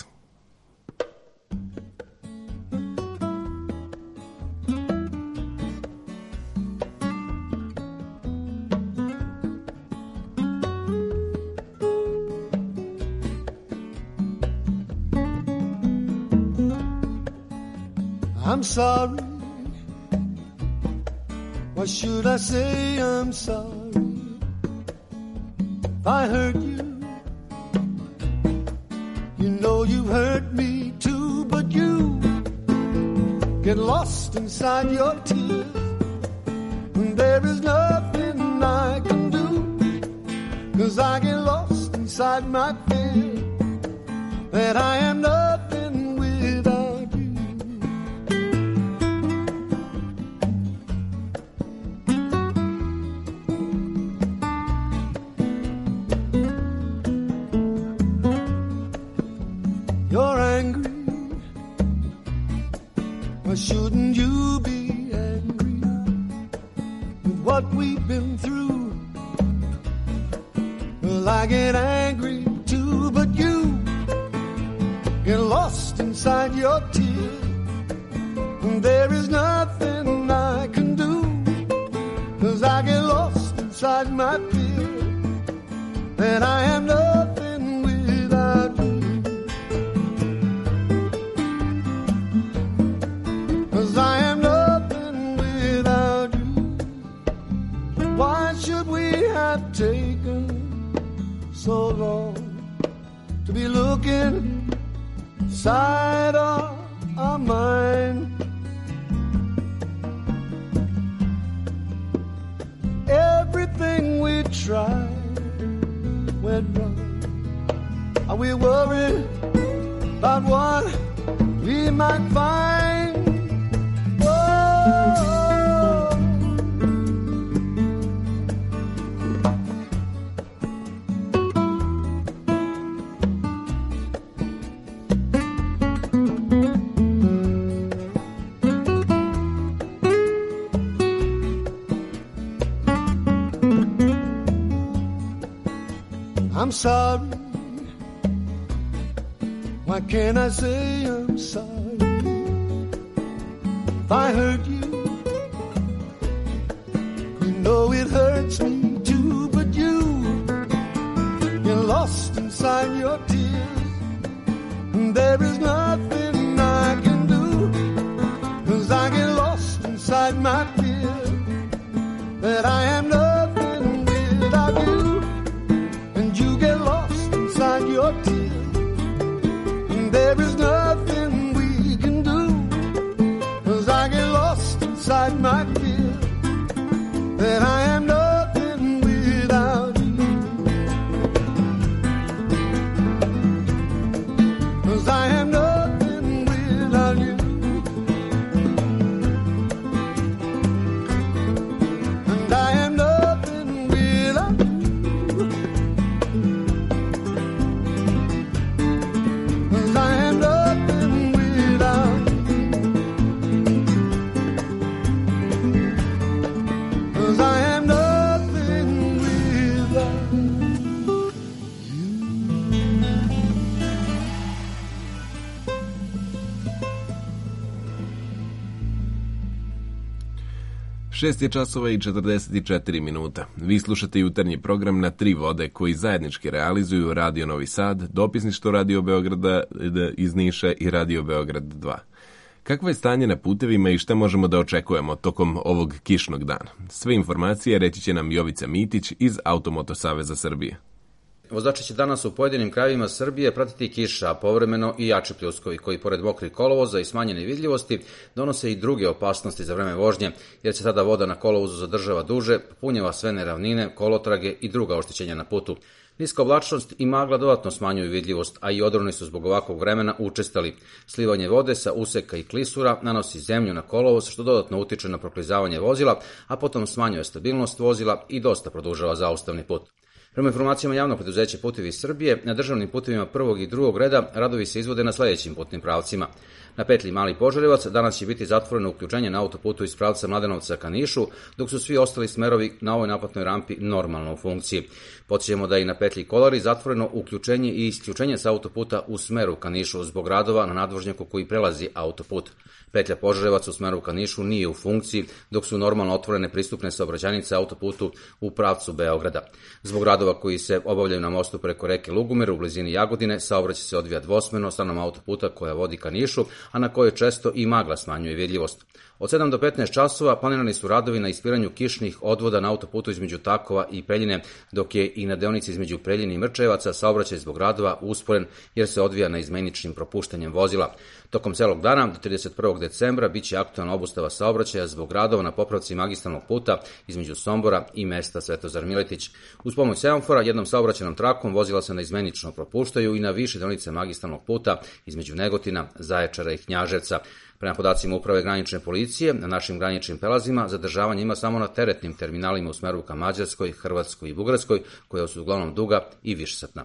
I'm sorry. Why should I say I'm sorry? If I hurt you, you know you hurt me too, but you get lost inside your tears, and there is nothing I can do, 'cause I get lost inside my fear that I am nothing without you. You're angry, why shouldn't you be angry with what we've been through? Well, I get angry too, but you get lost inside your tears, and there is nothing I can do, 'cause I get lost inside my fear that I am nothing without you. 'Cause I am nothing without you. Why should we have taken so long to be looking inside of our mind? Everything we tried went wrong. Are we worried about what we might find? I'm sorry. Why can't I say I'm sorry? If I hurt you, you know it hurts me too, but you, you're lost inside your tears, and there is nothing I can do, 'cause I get lost inside my fear that I am nothing without you. Inside your tears, and there is nothing we can do, 'cause I get lost inside my fear that I am nothing without you. 'Cause I am nothing without you. And I am nothing without you. Šest je časova i četrdeset četiri minuta. Vi slušate jutarnji program Na tri vode koji zajednički realizuju Radio Novi Sad, dopisništvo Radio Beograda iz Niša i Radio Beograd dva. Kakvo je stanje na putevima i šta možemo da očekujemo tokom ovog kišnog dana? Sve informacije reći će nam Jovica Mitić iz Automoto Saveza Srbije. Vozači će danas u pojedinim krajevima Srbije pratiti kiša, a povremeno i jači pljuskovi koji pored mokrih kolovoza i smanjene vidljivosti donose i druge opasnosti za vreme vožnje, jer se tada voda na kolovozu zadržava duže, punjava sve neravnine, kolotrage i druga oštećenja na putu. Niska oblačnost i magla dodatno smanjuju vidljivost, a i odroni su zbog ovakvog vremena učestali. Slivanje vode sa useka i klisura nanosi zemlju na kolovoz, što dodatno utiče na proklizavanje vozila, a potom smanjuje stabilnost vozila i dosta produžava zaustavni put. Prema informacijama javnog preduzeća Putevi Srbije, na državnim putevima prvog i drugog reda radovi se izvode na sledećim putnim pravcima. Na petlji Mali Požarevac danas će biti zatvoreno uključenje na autoputu iz pravca Mladenovca ka Nišu, dok su svi ostali smerovi na ovoj naplatnoj rampi normalno u funkciji. Podsjećamo da je i na petlji Kolari zatvoreno uključenje i isključenje sa autoputa u smeru ka Nišu zbog radova na nadvožnjaku koji prelazi autoput. Petlja Požarevac u smeru ka Nišu nije u funkciji, dok su normalno otvorene pristupne saobraćajnice autoputu u pravcu Beograda. Zbog radova koji se obavljaju na mostu preko reke Lugumer u blizini Jagodine, saobraćaj se odvija dvosmerno stranom autoputa koja vodi ka Nišu, a na kojoj često i magla smanjuje vidljivost. Od sedam do petnaest časova planirani su radovi na ispiranju kišnih odvoda na autoputu između Takova i Preljine, dok je i na deonici između Preljine i Mrčajevaca saobraćaj zbog radova usporen jer se odvija na izmeničnim propuštanjem vozila. Tokom celog dana do trideset prvog decembra biće aktualna obustava saobraćaja zbog radova na popravci magistralnog puta između Sombora i mesta Svetozar Miletić. Uz pomoć semafora jednom saobraćajnom trakom vozila se na izmenično propuštaju i na više deonice magistralnog puta između Negotina, Zaječara i Knjaževca. Prema podacima Uprave granične policije, na našim graničnim prelazima zadržavanje ima samo na teretnim terminalima u smeru ka Mađarskoj, Hrvatskoj i Bugarskoj, koja su uglavnom duga i višesatna.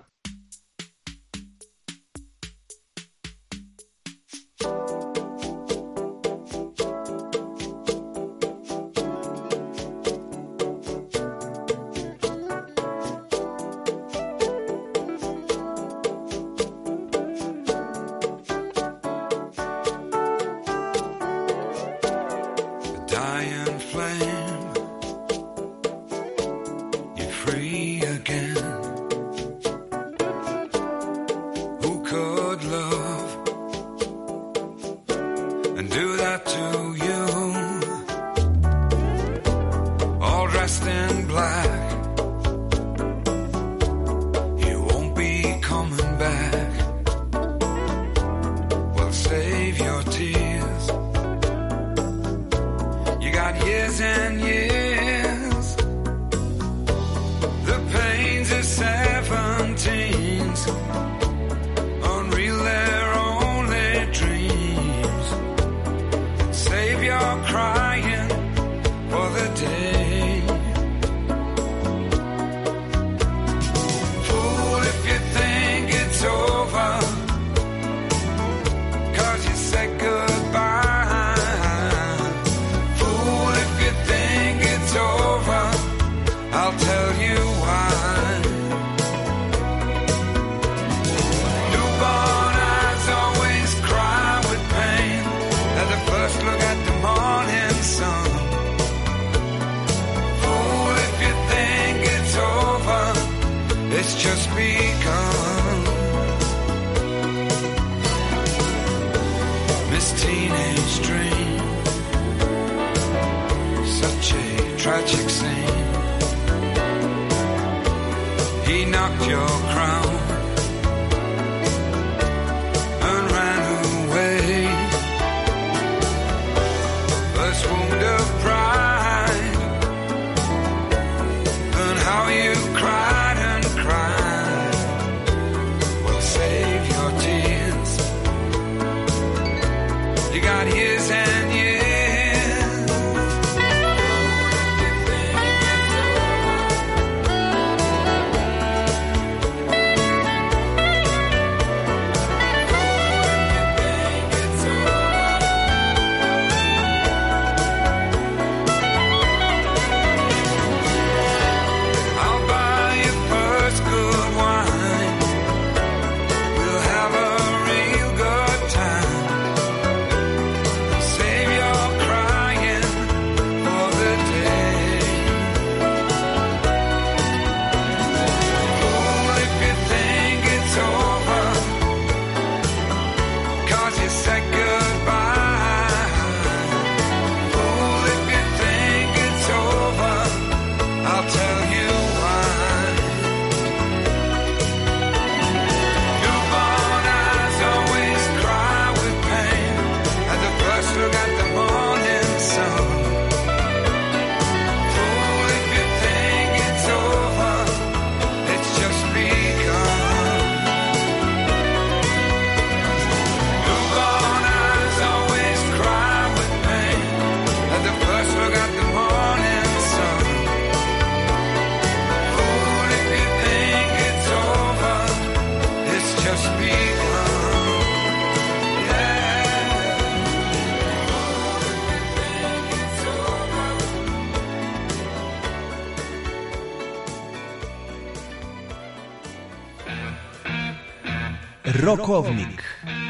Rokovnik.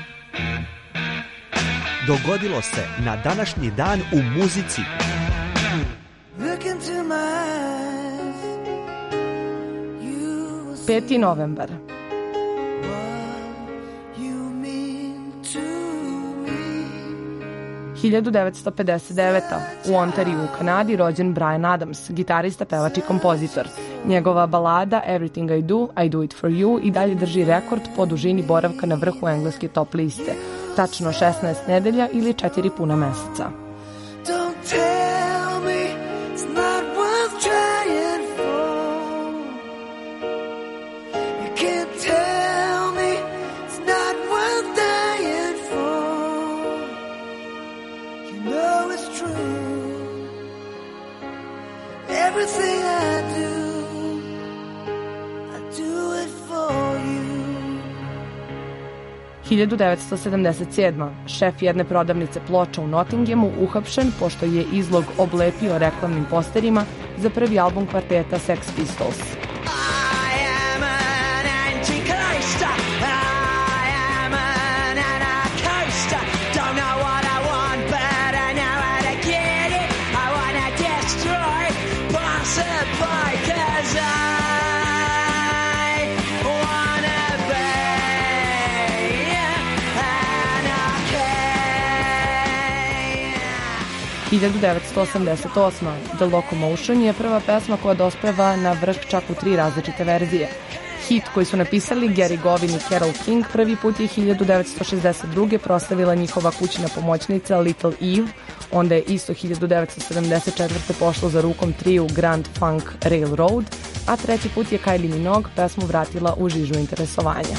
Dogodilo se na današnji dan u muzici. peti novembar. hiljadu devetsto pedeset devete. u Ontariju u Kanadi rođen Bryan Adams, gitarista, pevač i kompozitor. Njegova balada Everything I Do, I Do It For You i dalje drži rekord po dužini boravka na vrhu engleske top liste. Tačno šesnaest nedelja ili četiri puna meseca. hiljadu devetsto sedamdeset sedme. Šef jedne prodavnice ploča u Nottinghamu uhapšen pošto je izlog oblepio reklamnim posterima za prvi album kvarteta Sex Pistols. hiljadu devetsto osamdeset osme. The Locomotion je prva pesma koja dospeva na vrh čak u tri različite verzije. Hit koji su napisali Gary Govin i Carole King prvi put je hiljadu devetsto šezdeset druge. proslavila njihova kućna pomoćnica Little Eve, onda je isto hiljadu devetsto sedamdeset četvrte pošlo za rukom triju Grand Funk Railroad, a treći put je Kylie Minogue pesmu vratila u žižu interesovanja.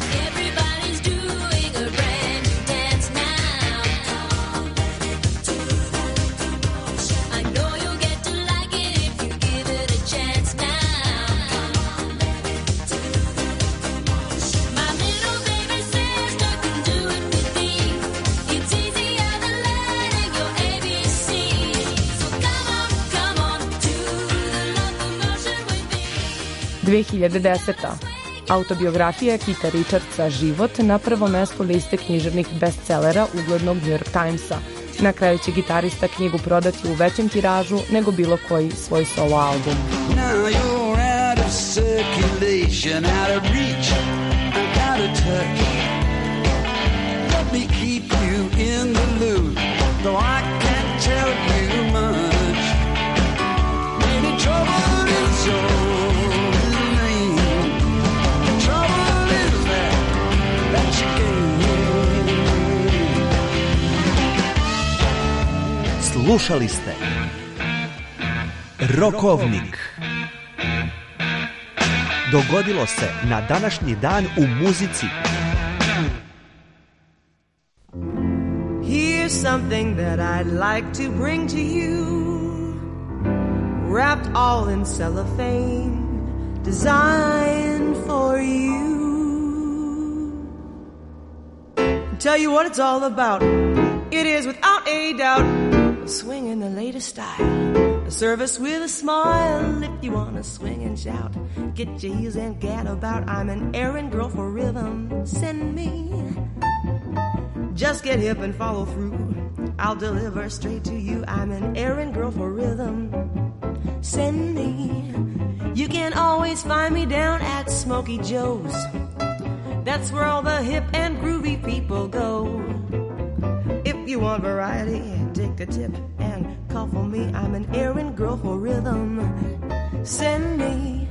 dve hiljade desete. Autobiografija Kita Richardsa Život na prvom mestu liste književnih bestsellera uglednog New York Timesa. Na kraju će gitarista knjigu prodati u većem tiražu nego bilo koji svoj solo album. Now you're out of circulation, out of reach, out of touch. Let me keep you in the loop, though I can't tell you much. Maybe trouble is all. Slušali ste Rokovnik. Dogodilo se na današnji dan u muzici. Here's something that I'd like to bring to you, wrapped all in cellophane, designed for you. Tell you what it's all about. It is without a doubt a swing in the latest style, a service with a smile. If you wanna swing and shout, get your heels and gad about. I'm an errand girl for rhythm. Send me. Just get hip and follow through. I'll deliver straight to you. I'm an errand girl for rhythm. Send me. You can always find me down at Smokey Joe's. That's where all the hip and groovy people go. If you want variety, take a tip and call for me. I'm an errand girl for rhythm. Send me.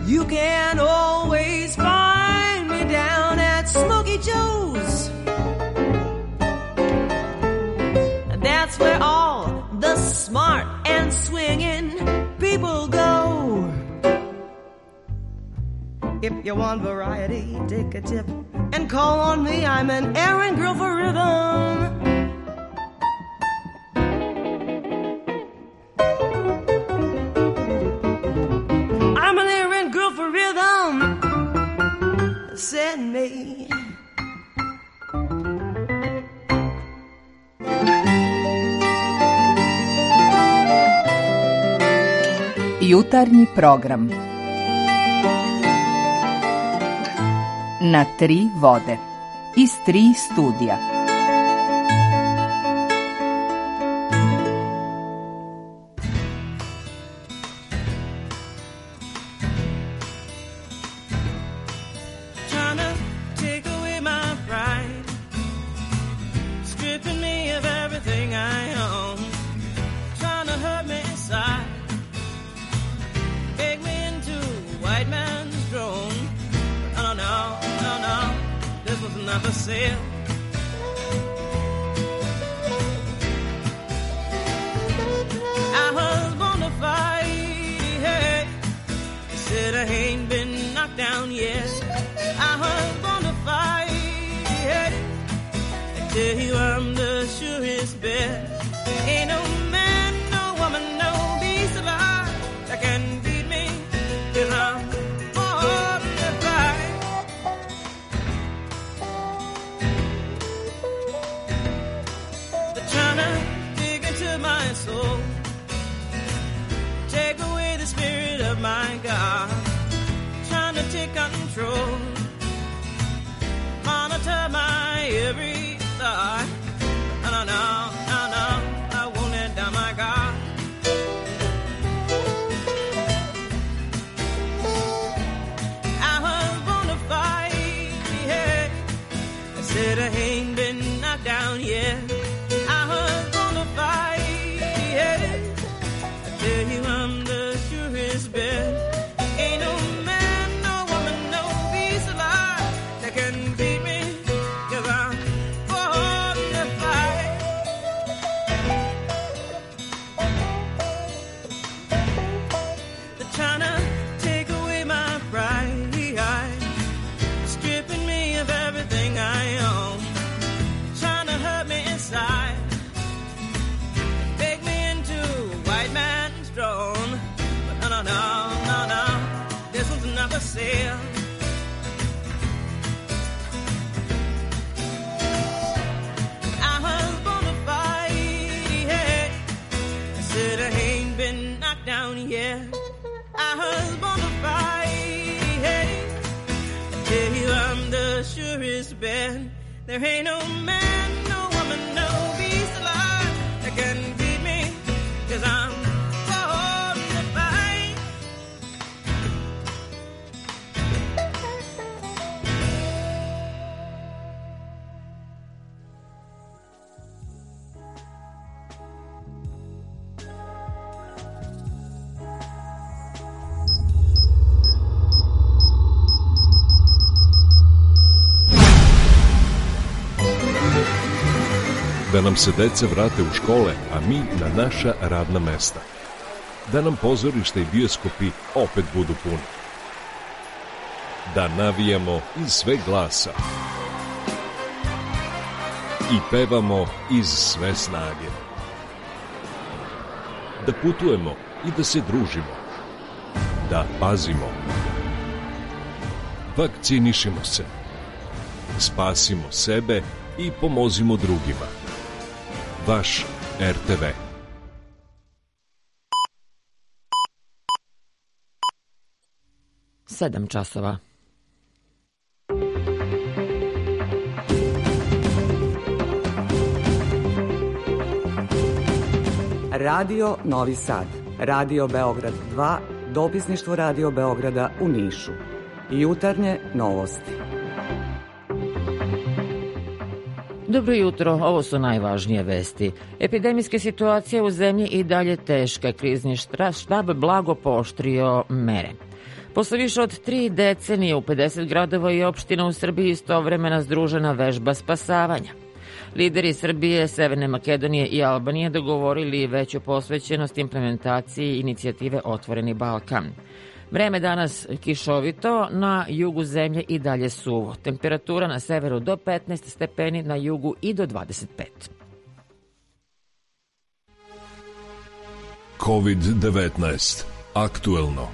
You can always find me down at Smoky Joe's. That's where all the smart and swinging people go. If you want variety, take a tip and call on me. I'm an errand girl for rhythm. I'm an errand girl for rhythm. Send me. Jutarnji program na tri vode iz tri studija. Da nam se deca vrate u škole, a mi na naša radna mesta. Da nam pozorište i bioskopi opet budu puni. Da navijamo iz sve glasa. I pevamo iz sve snage. Da putujemo i da se družimo. Da pazimo. Vakcinišimo se. Spasimo sebe i pomozimo drugima. Vaš R T V. Sedam časova. Radio Novi Sad, Radio Beograd dva, dopisništvo Radio Beograda u Nišu. Jutarnje novosti. Dobro jutro, ovo su najvažnije vesti. Epidemijska situacija u zemlji i dalje teška. Krizni štab blago pooštrio mere. Posle više od tri decenije u pedeset gradova i opština u Srbiji istovremena združena vežba spasavanja. Lideri Srbije, Severne Makedonije i Albanije dogovorili veću posvećenost implementaciji inicijative Otvoreni Balkan. Vreme danas kišovito, na jugu zemlje i dalje suvo. Temperatura na severu do petnaest stepeni, na jugu i do dvadeset pet. kovid devetnaest. Aktuelno.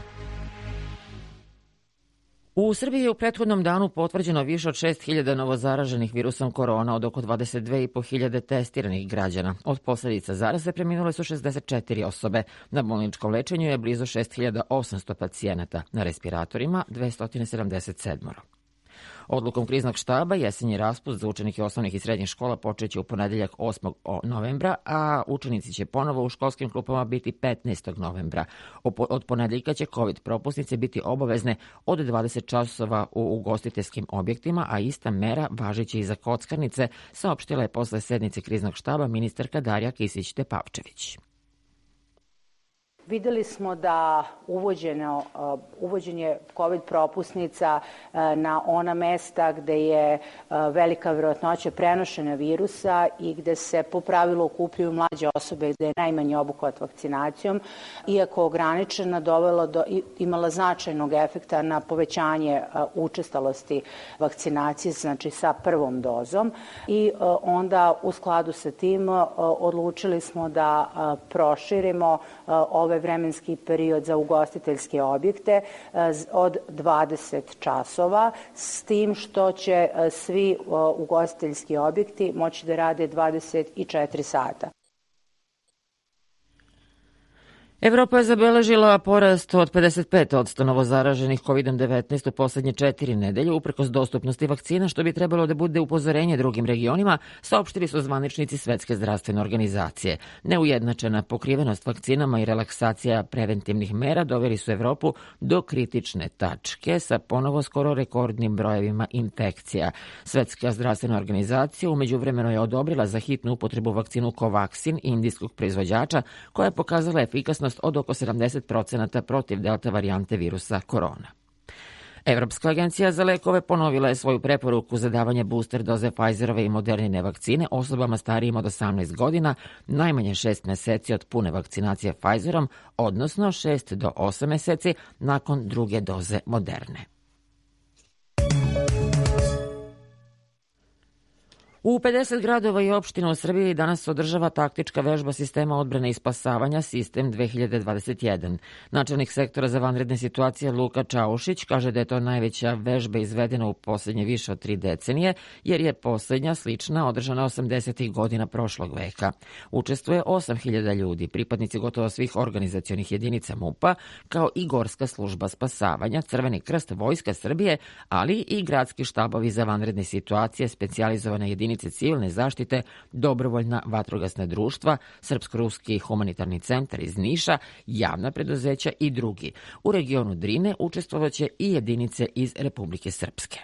U Srbiji je u prethodnom danu potvrđeno više od šest hiljada novozaraženih virusom korona od oko dvadeset dve i po hiljade testiranih građana. Od posledica zaraze preminule su šezdeset četiri osobe. Na bolničkom lečenju je blizu šest hiljada osamsto pacijenata. Na respiratorima dvesta sedamdeset sedam. Odlukom kriznog štaba jesenji raspust za učenike osnovnih i srednjih škola počeće u ponedeljak osmog novembra, a učenici će ponovo u školskim klupama biti petnaestog novembra. Od ponedeljka će COVID propusnice biti obavezne od dvadeset časova u ugostiteljskim objektima, a ista mera važiće i za kockarnice, saopštila je posle sednice kriznog štaba ministarka Darija Kisić-Tepavčević. Videli smo da uvođeno, uvođenje COVID propusnica na ona mesta gde je velika vjerojatnoća prenošenja virusa i gde se po pravilu okupljaju mlađe osobe, gde je najmanji obuhvat vakcinacijom, iako ograničena, dovelo do, imala značajnog efekta na povećanje učestalosti vakcinacije, znači sa prvom dozom. I onda u skladu sa tim odlučili smo da proširimo ove vremenski period za ugostiteljske objekte od dvadeset časova, s tim što će svi ugostiteljski objekti moći da rade dvadeset četiri sata. Evropa je zabeležila porast od pedeset pet posto novozaraženih kovid devetnaest u poslednje četiri nedelje uprkos dostupnosti vakcina, što bi trebalo da bude upozorenje drugim regionima, saopštili su zvaničnici Svetske zdravstvene organizacije. Neujednačena pokrivenost vakcinama i relaksacija preventivnih mera doveli su Evropu do kritične tačke sa ponovo skoro rekordnim brojevima infekcija. Svetska zdravstvena organizacija umeđu vremeno je odobrila za hitnu upotrebu vakcinu Covaxin indijskog proizvođača, koja je pokazala efikasnost od oko sedamdeset procenata protiv delta varijante virusa korona. Evropska agencija za lekove ponovila je svoju preporuku za davanje booster doze Pfizerove i Modernine vakcine osobama starijim od osamnaest godina, najmanje šest meseci od pune vakcinacije Pfizerom, odnosno šest do osam meseci nakon druge doze Moderne. U pedeset gradova i opština u Srbiji danas se održava taktička vežba sistema odbrane i spasavanja Sistem dve hiljade dvadeset jedan. Načelnik sektora za vanredne situacije Luka Čaušić kaže da je to najveća vežba izvedena u poslednje više od tri decenije, jer je poslednja slična održana osamdesetih godina prošlog veka. Učestvuje osam hiljada ljudi, pripadnici gotovo svih organizacionih jedinica MUP-a, kao i Gorska služba spasavanja, Crveni krst, Vojska Srbije, ali i gradski štabovi za vanredne situacije, specijalizovane jedinice civilne zaštite, dobrovoljna vatrogasna društva, Srpsko-ruski humanitarni centar iz Niša, javna preduzeća i drugi. U regionu Drine učestvovaće i jedinice iz Republike Srpske.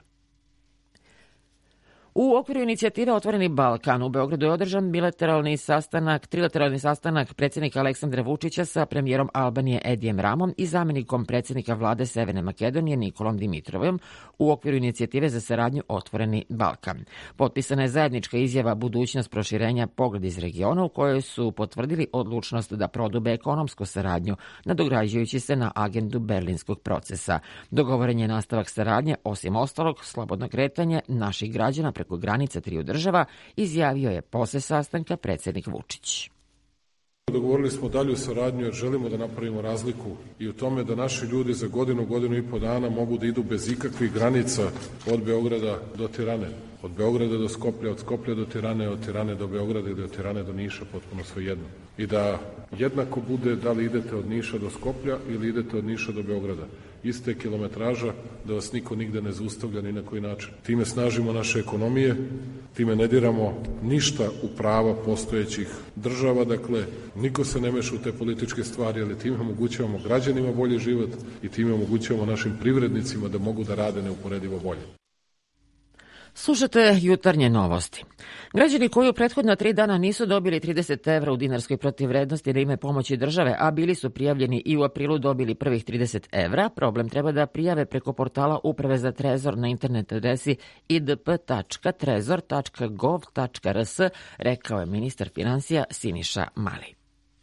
U okviru inicijative Otvoreni Balkan u Beogradu je održan bilateralni sastanak, trilateralni sastanak predsjednika Aleksandra Vučića sa premijerom Albanije Edijem Ramom i zamjenikom predsjednika vlade Severne Makedonije Nikolom Dimitrovom u okviru inicijative za saradnju Otvoreni Balkan. Potpisana je zajednička izjava budućnost proširenja pogled iz regiona u kojoj su potvrdili odlučnost da prodube ekonomsku saradnju, nadograđujući se na agendu berlinskog procesa. Dogovoren je nastavak saradnje, osim ostalog, slobodno kretanje naših građana preko granica triju država, izjavio je posle sastanka predsjednik Vučić. Dogovorili smo dalju saradnju jer želimo da napravimo razliku i u tome da naši ljudi za godinu, godinu i po dana mogu da idu bez ikakvih granica od Beograda do Tirane, od Beograda do Skoplja, od Skoplja do Tirane, od Tirane do Beograda i od Tirane do Niša, potpuno svejedno. I da jednako bude da li idete od Niša do Skoplja ili idete od Niša do Beograda. Ista je kilometraža, da vas niko nigde ne zaustavlja ni na koji način. Time snažimo naše ekonomije, time ne diramo ništa u prava postojećih država, dakle, niko se ne meša u te političke stvari, ali time omogućavamo građanima bolji život i time omogućavamo našim privrednicima da mogu da rade neuporedivo bolje. Slušate jutarnje novosti. Građani koji u prethodna tri dana nisu dobili trideset evra u dinarskoj protivvrednosti na ime pomoći države, a bili su prijavljeni i u aprilu dobili prvih trideset evra, problem treba da prijave preko portala Uprave za trezor na internet adresi i d p tačka trezor tačka gov tačka r s, rekao je ministar finansija Siniša Mali.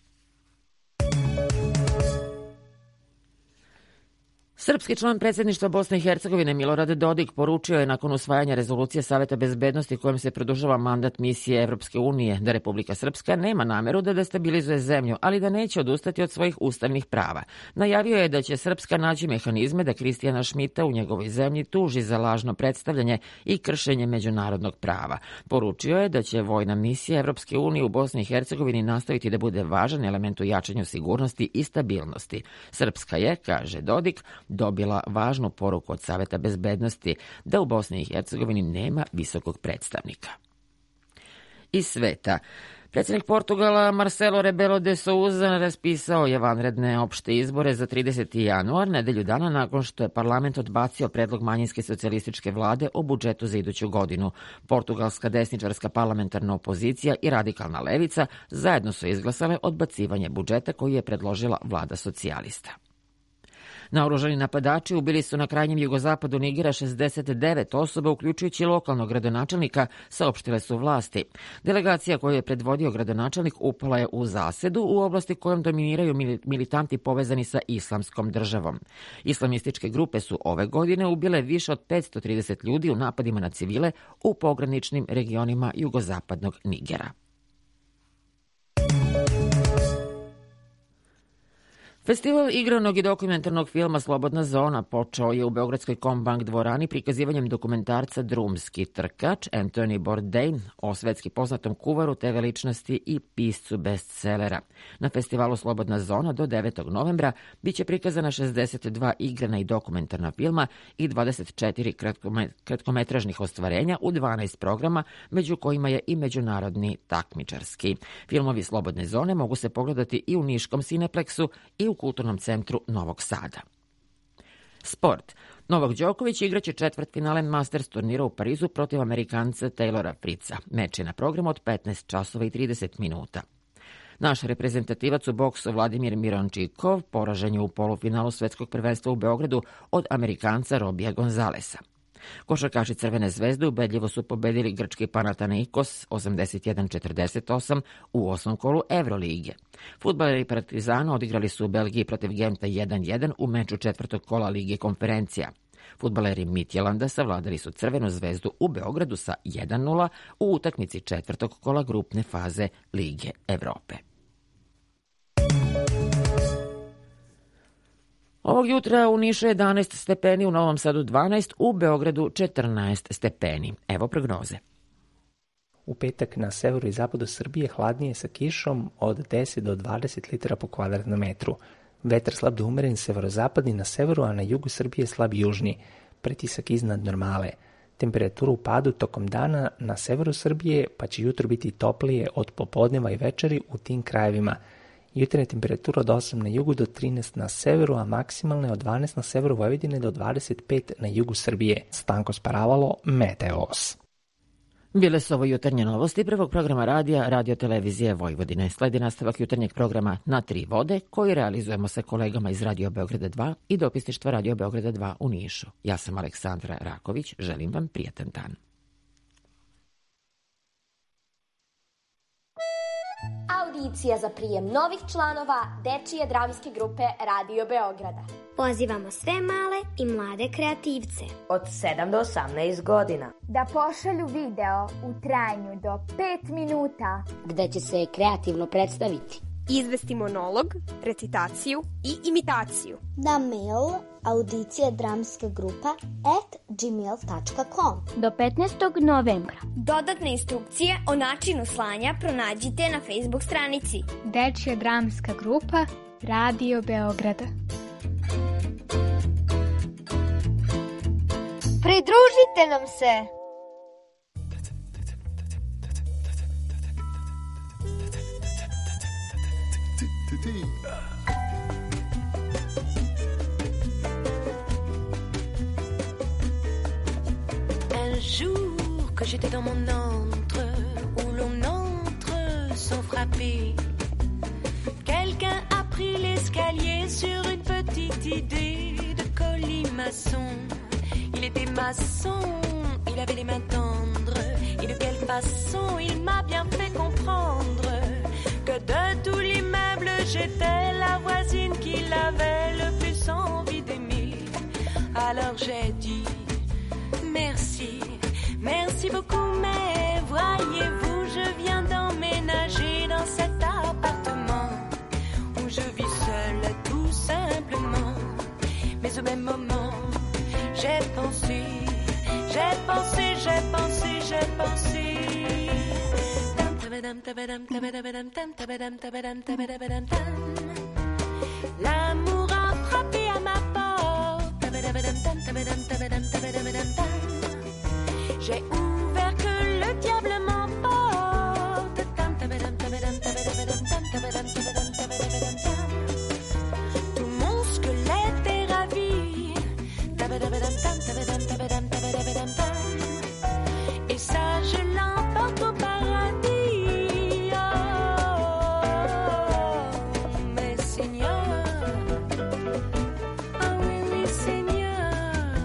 Srpski član predsjedništva Bosne i Hercegovine Milorad Dodik poručio je nakon usvajanja rezolucije Saveta bezbednosti kojom se produžava mandat misije Evropske unije da Republika Srpska nema nameru da destabilizuje zemlju, ali da neće odustati od svojih ustavnih prava. Najavio je da će Srpska naći mehanizme da Kristijana Šmita u njegovoj zemlji tuži za lažno predstavljanje i kršenje međunarodnog prava. Poručio je da će vojna misija Evropske unije u Bosni i Hercegovini nastaviti da bude važan element u jačanju sigurnosti i stabilnosti. Srpska je, kaže Dodik, dobila važnu poruku od Saveta bezbednosti da u Bosni i Hercegovini nema visokog predstavnika. Iz sveta. Predsjednik Portugala Marcelo Rebelo de Sousa raspisao je vanredne opšte izbore za trideseti januar, nedelju dana nakon što je parlament odbacio predlog manjinske socijalističke vlade o budžetu za iduću godinu. Portugalska desničarska parlamentarna opozicija i radikalna levica zajedno su izglasale odbacivanje budžeta koji je predložila vlada socijalista. Naoružani napadači ubili su na krajnjem jugozapadu Nigera šezdeset devet osoba, uključujući lokalnog gradonačelnika, saopštile su vlasti. Delegacija koju je predvodio gradonačelnik upala je u zasedu u oblasti kojom dominiraju militanti povezani sa islamskom državom. Islamističke grupe su ove godine ubile više od petsto trideset ljudi u napadima na civile u pograničnim regionima jugozapadnog Nigera. Festival igranog i dokumentarnog filma Slobodna zona počeo je u Beogradskoj Kombank dvorani prikazivanjem dokumentarca Drumski trkač Anthony Bourdain o svetski poznatom kuvaru te veličnosti i piscu bestsellera. Na festivalu Slobodna zona do devetog novembra biće prikazana šezdeset dva igrana i dokumentarna filma i dvadeset četiri kratkometražnih ostvarenja u dvanaest programa, među kojima je i međunarodni takmičarski. Filmovi Slobodne zone mogu se pogledati i u Niškom Cineplexu i u Kulturnom centru Novog Sada. Sport. Novak Đoković igraće četvrtfinale Masters turnira u Parizu protiv Amerikanca Taylora Fritza. Meč je na programu od petnaest časova i trideset minuta. Naš reprezentativac u boksu Vladimir Mirončikov poražen je u polufinalu svetskog prvenstva u Beogradu od Amerikanca Robija Gonzalesa. Košarkaši Crvene zvezde ubedljivo su pobedili grčki Panathinaikos osamdeset jedan četrdeset osam u osmom kolu Evrolige. Fudbaleri Partizana odigrali su u Belgiji protiv Genta jedan jedan u meču četvrtog kola Lige konferencija. Fudbaleri Midtjelanda savladali su Crvenu zvezdu u Beogradu sa jedan nula u utakmici četvrtog kola grupne faze Lige Evrope. Ovog jutra u Nišu jedanaest stepeni, u Novom Sadu dvanaest, u Beogradu četrnaest stepeni. Evo prognoze. U petak na severu i zapadu Srbije hladnije sa kišom od deset do dvadeset litara po kvadratnom metru. Vetar slab do umeren severozapadni na severu, a na jugu Srbije slab južni. Pritisak iznad normale. Temperatura u padu tokom dana na severu Srbije, pa će jutro biti toplije od popodneva i večeri u tim krajevima. Jutarnja temperatura od osam na jugu do trinaest na severu, a maksimalne od dvanaest na severu Vojvodine do dvadeset pet na jugu Srbije. Stanko Sparavalo, Meteos. Bile su ovo jutarnje novosti prvog programa radija Radio Televizije Vojvodine. Sledi nastavak jutarnjeg programa Na tri vode, koji realizujemo sa kolegama iz Radio Beograda dva i dopisništva Radio Beograda dva u Nišu. Ja sam Aleksandra Raković, želim vam prijatan dan. Audicija za prijem novih članova Dečije dramske grupe Radio Beograda. Pozivamo sve male i mlade kreativce od sedam do osamnaest godina da pošalju video u trajanju do pet minuta gde će se kreativno predstaviti, izvesti monolog, recitaciju i imitaciju na mail audicija dramska grupa at gmail tačka com do petnaestog novembra. Dodatne instrukcije o načinu slanja pronađite na Facebook stranici Dečija dramska grupa Radio Beograda. Pridružite nam se! Un jour que j'étais dans mon antre où l'on entre sans frapper. Quelqu'un a pris l'escalier sur une petite idée de colimaçon. Il était maçon, il avait les mains tendres. Et de quelle façon il m'a bien fait comprendre que de tout l'immeuble j'étais la voisine qu'il avait le plus envie d'aimer. Alors j'ai dit merci, merci beaucoup, mais voyez-vous, je viens d'emménager dans cet appartement où je vis seule tout simplement. Mais au même moment, j'ai pensé, j'ai pensé, j'ai pensé, j'ai pensé. L'amour a frappé à ma porte. J'ai ouvert que le diable m'emporte. Tout mon squelette est ravi. Et ça je l'emporte au paradis. Oh, mais Seigneur, oh oui, oui, Seigneur,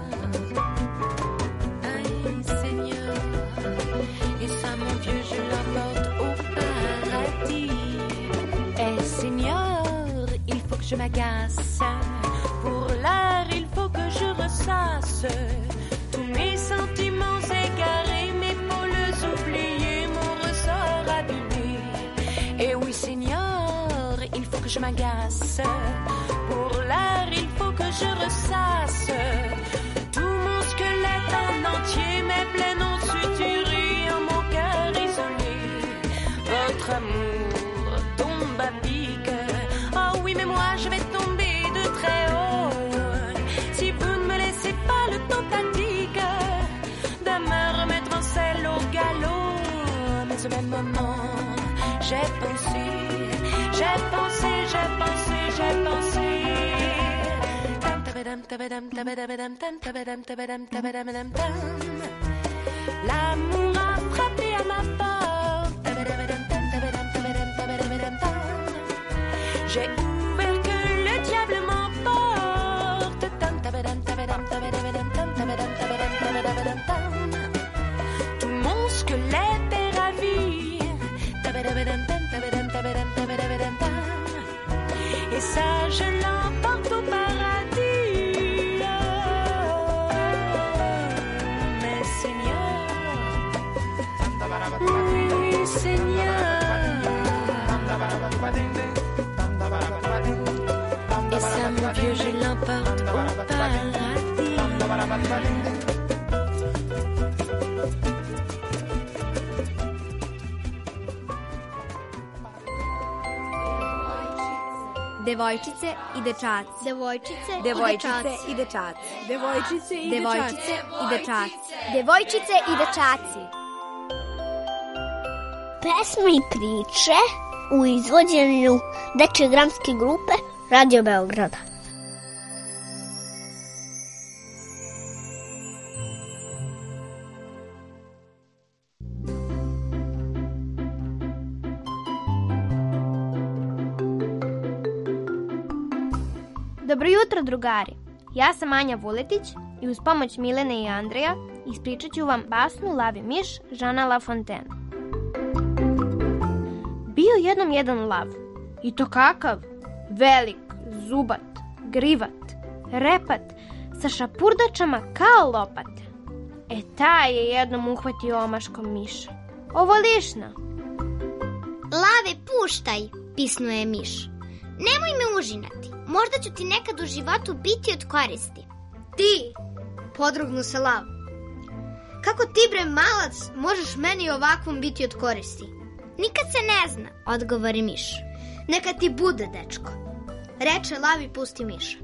aïe, Seigneur. Et ça, mon Dieu, je l'emporte au paradis. Eh, Seigneur, il faut que je m'agace. Pour l'heure, il faut que je ressasse tous mes sentiments égarés, mes pôles oubliés, mon ressort abîmé. Et oui, Seigneur, il faut que je m'agace. Pour l'heure, il faut que je ressasse tout mon squelette en entier, mes plaies non suturées, en mon cœur isolé. Votre amour tombe à pic. Oh oui, mais moi, je vais tomber de très haut si vous ne me laissez pas le temps tactique de me remettre en selle au galop. Mais au même moment, j'ai pensé, j'ai pensé, j'ai pensé, j'ai pensé. L'amour a frappé à ma porte. J'ai ouvert que le diable m'emporte. Tout mon squelette est ravi. Et ça je l'emporte au paradis. Oh, mais Seigneur, oui, Seigneur. Et ça, mon Dieu, je l'emporte au paradis. Devojčice i dečaci. Devojčice, Devojčice i dečaci. Devojčice i Devojčice i dečaci. Devojčice i dečaci. Pesme i priče u izvođenju dečje dramske grupe Radio Beograda. Dobro jutro, drugari. Ja sam Anja Vuletić i uz pomoć Milene i Andreja ispričat ću vam basnu Lav i miš Žana La Fontaine. Bio jednom jedan lav. I to kakav? Velik, zubat, grivat, repat, sa šapurdačama kao lopate. E taj je jednom uhvatio omaškom miša. Ovo lišna. Lave, puštaj, pisnuje miš. Nemoj me užinati. Možda ću ti nekad u životu biti od koristi. Ti, podrugnu se lav. Kako ti, bre, malac, možeš meni ovakvom biti od koristi? Nikad se ne zna, odgovori miš. Neka ti bude, dečko, reče lav i pusti miša.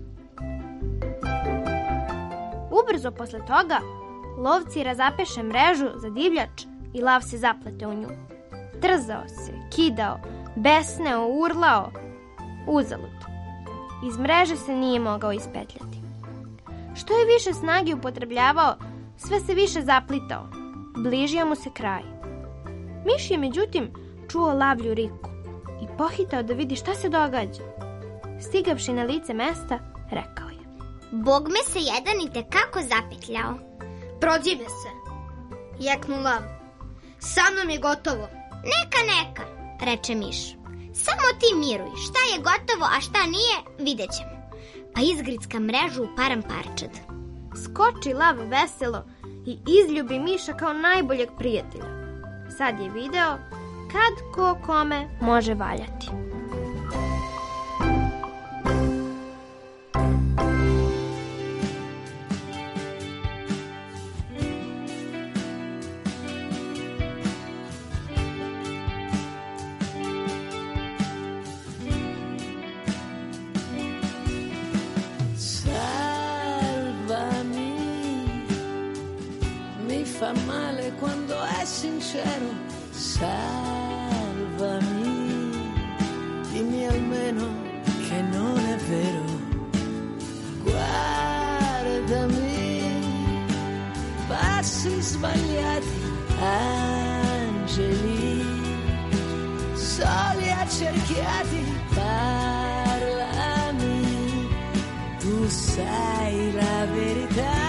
Ubrzo posle toga, lovci razapeše mrežu za divljač i lav se zaplete u nju. Trzao se, kidao, besneo, urlao. Uzalud. Iz mreže se nije mogao ispetljati. Što je više snage upotrebljavao, sve se više zaplitao. bližio mu se kraj. Miš je međutim čuo lavlju riku i pohitao da vidi šta se događa. Stigavši na lice mesta, rekao je: Bog me se jedan i tekako zapetljao. Prođi me se, jeknu lav. Sa mnom je gotovo. Neka, neka, reče miš. Samo ti miruj, šta je gotovo, a šta nije, vidjet ćemo. Pa izgricka mrežu u param parčad. Skoči lav veselo i izljubi miša kao najboljeg prijatelja. Sad je video kad ko kome može valjati. Fa male quando è sincero, salvami, dimmi almeno che non è vero, guardami, passi sbagliati, angeli, soli accerchiati, parlami, tu sai la verità.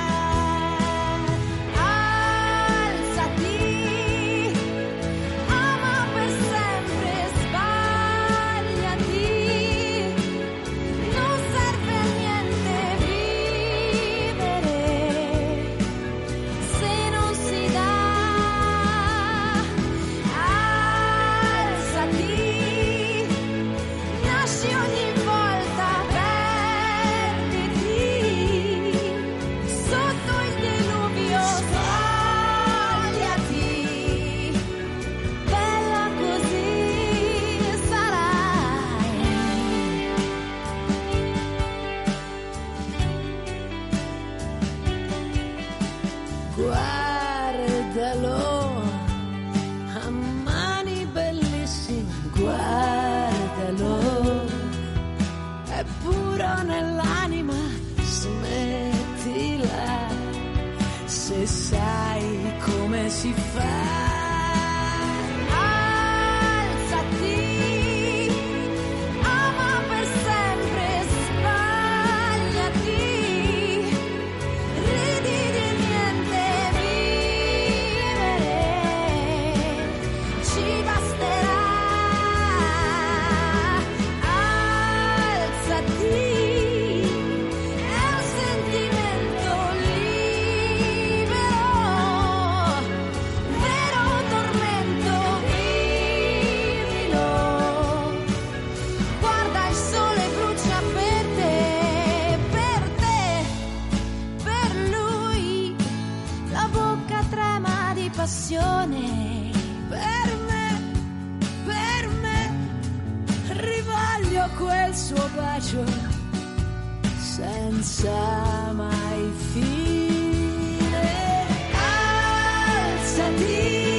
Guardalo, a mani bellissime, guardalo, è puro nell'anima, smettila, se sai come si fa. Passione per me, per me, rivoglio quel suo bacio senza mai fine. Alzati,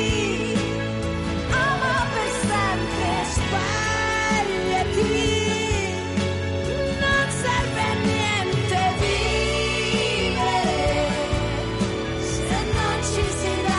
ama per sempre, sbagliati, non serve a niente vivere se non ci si dà.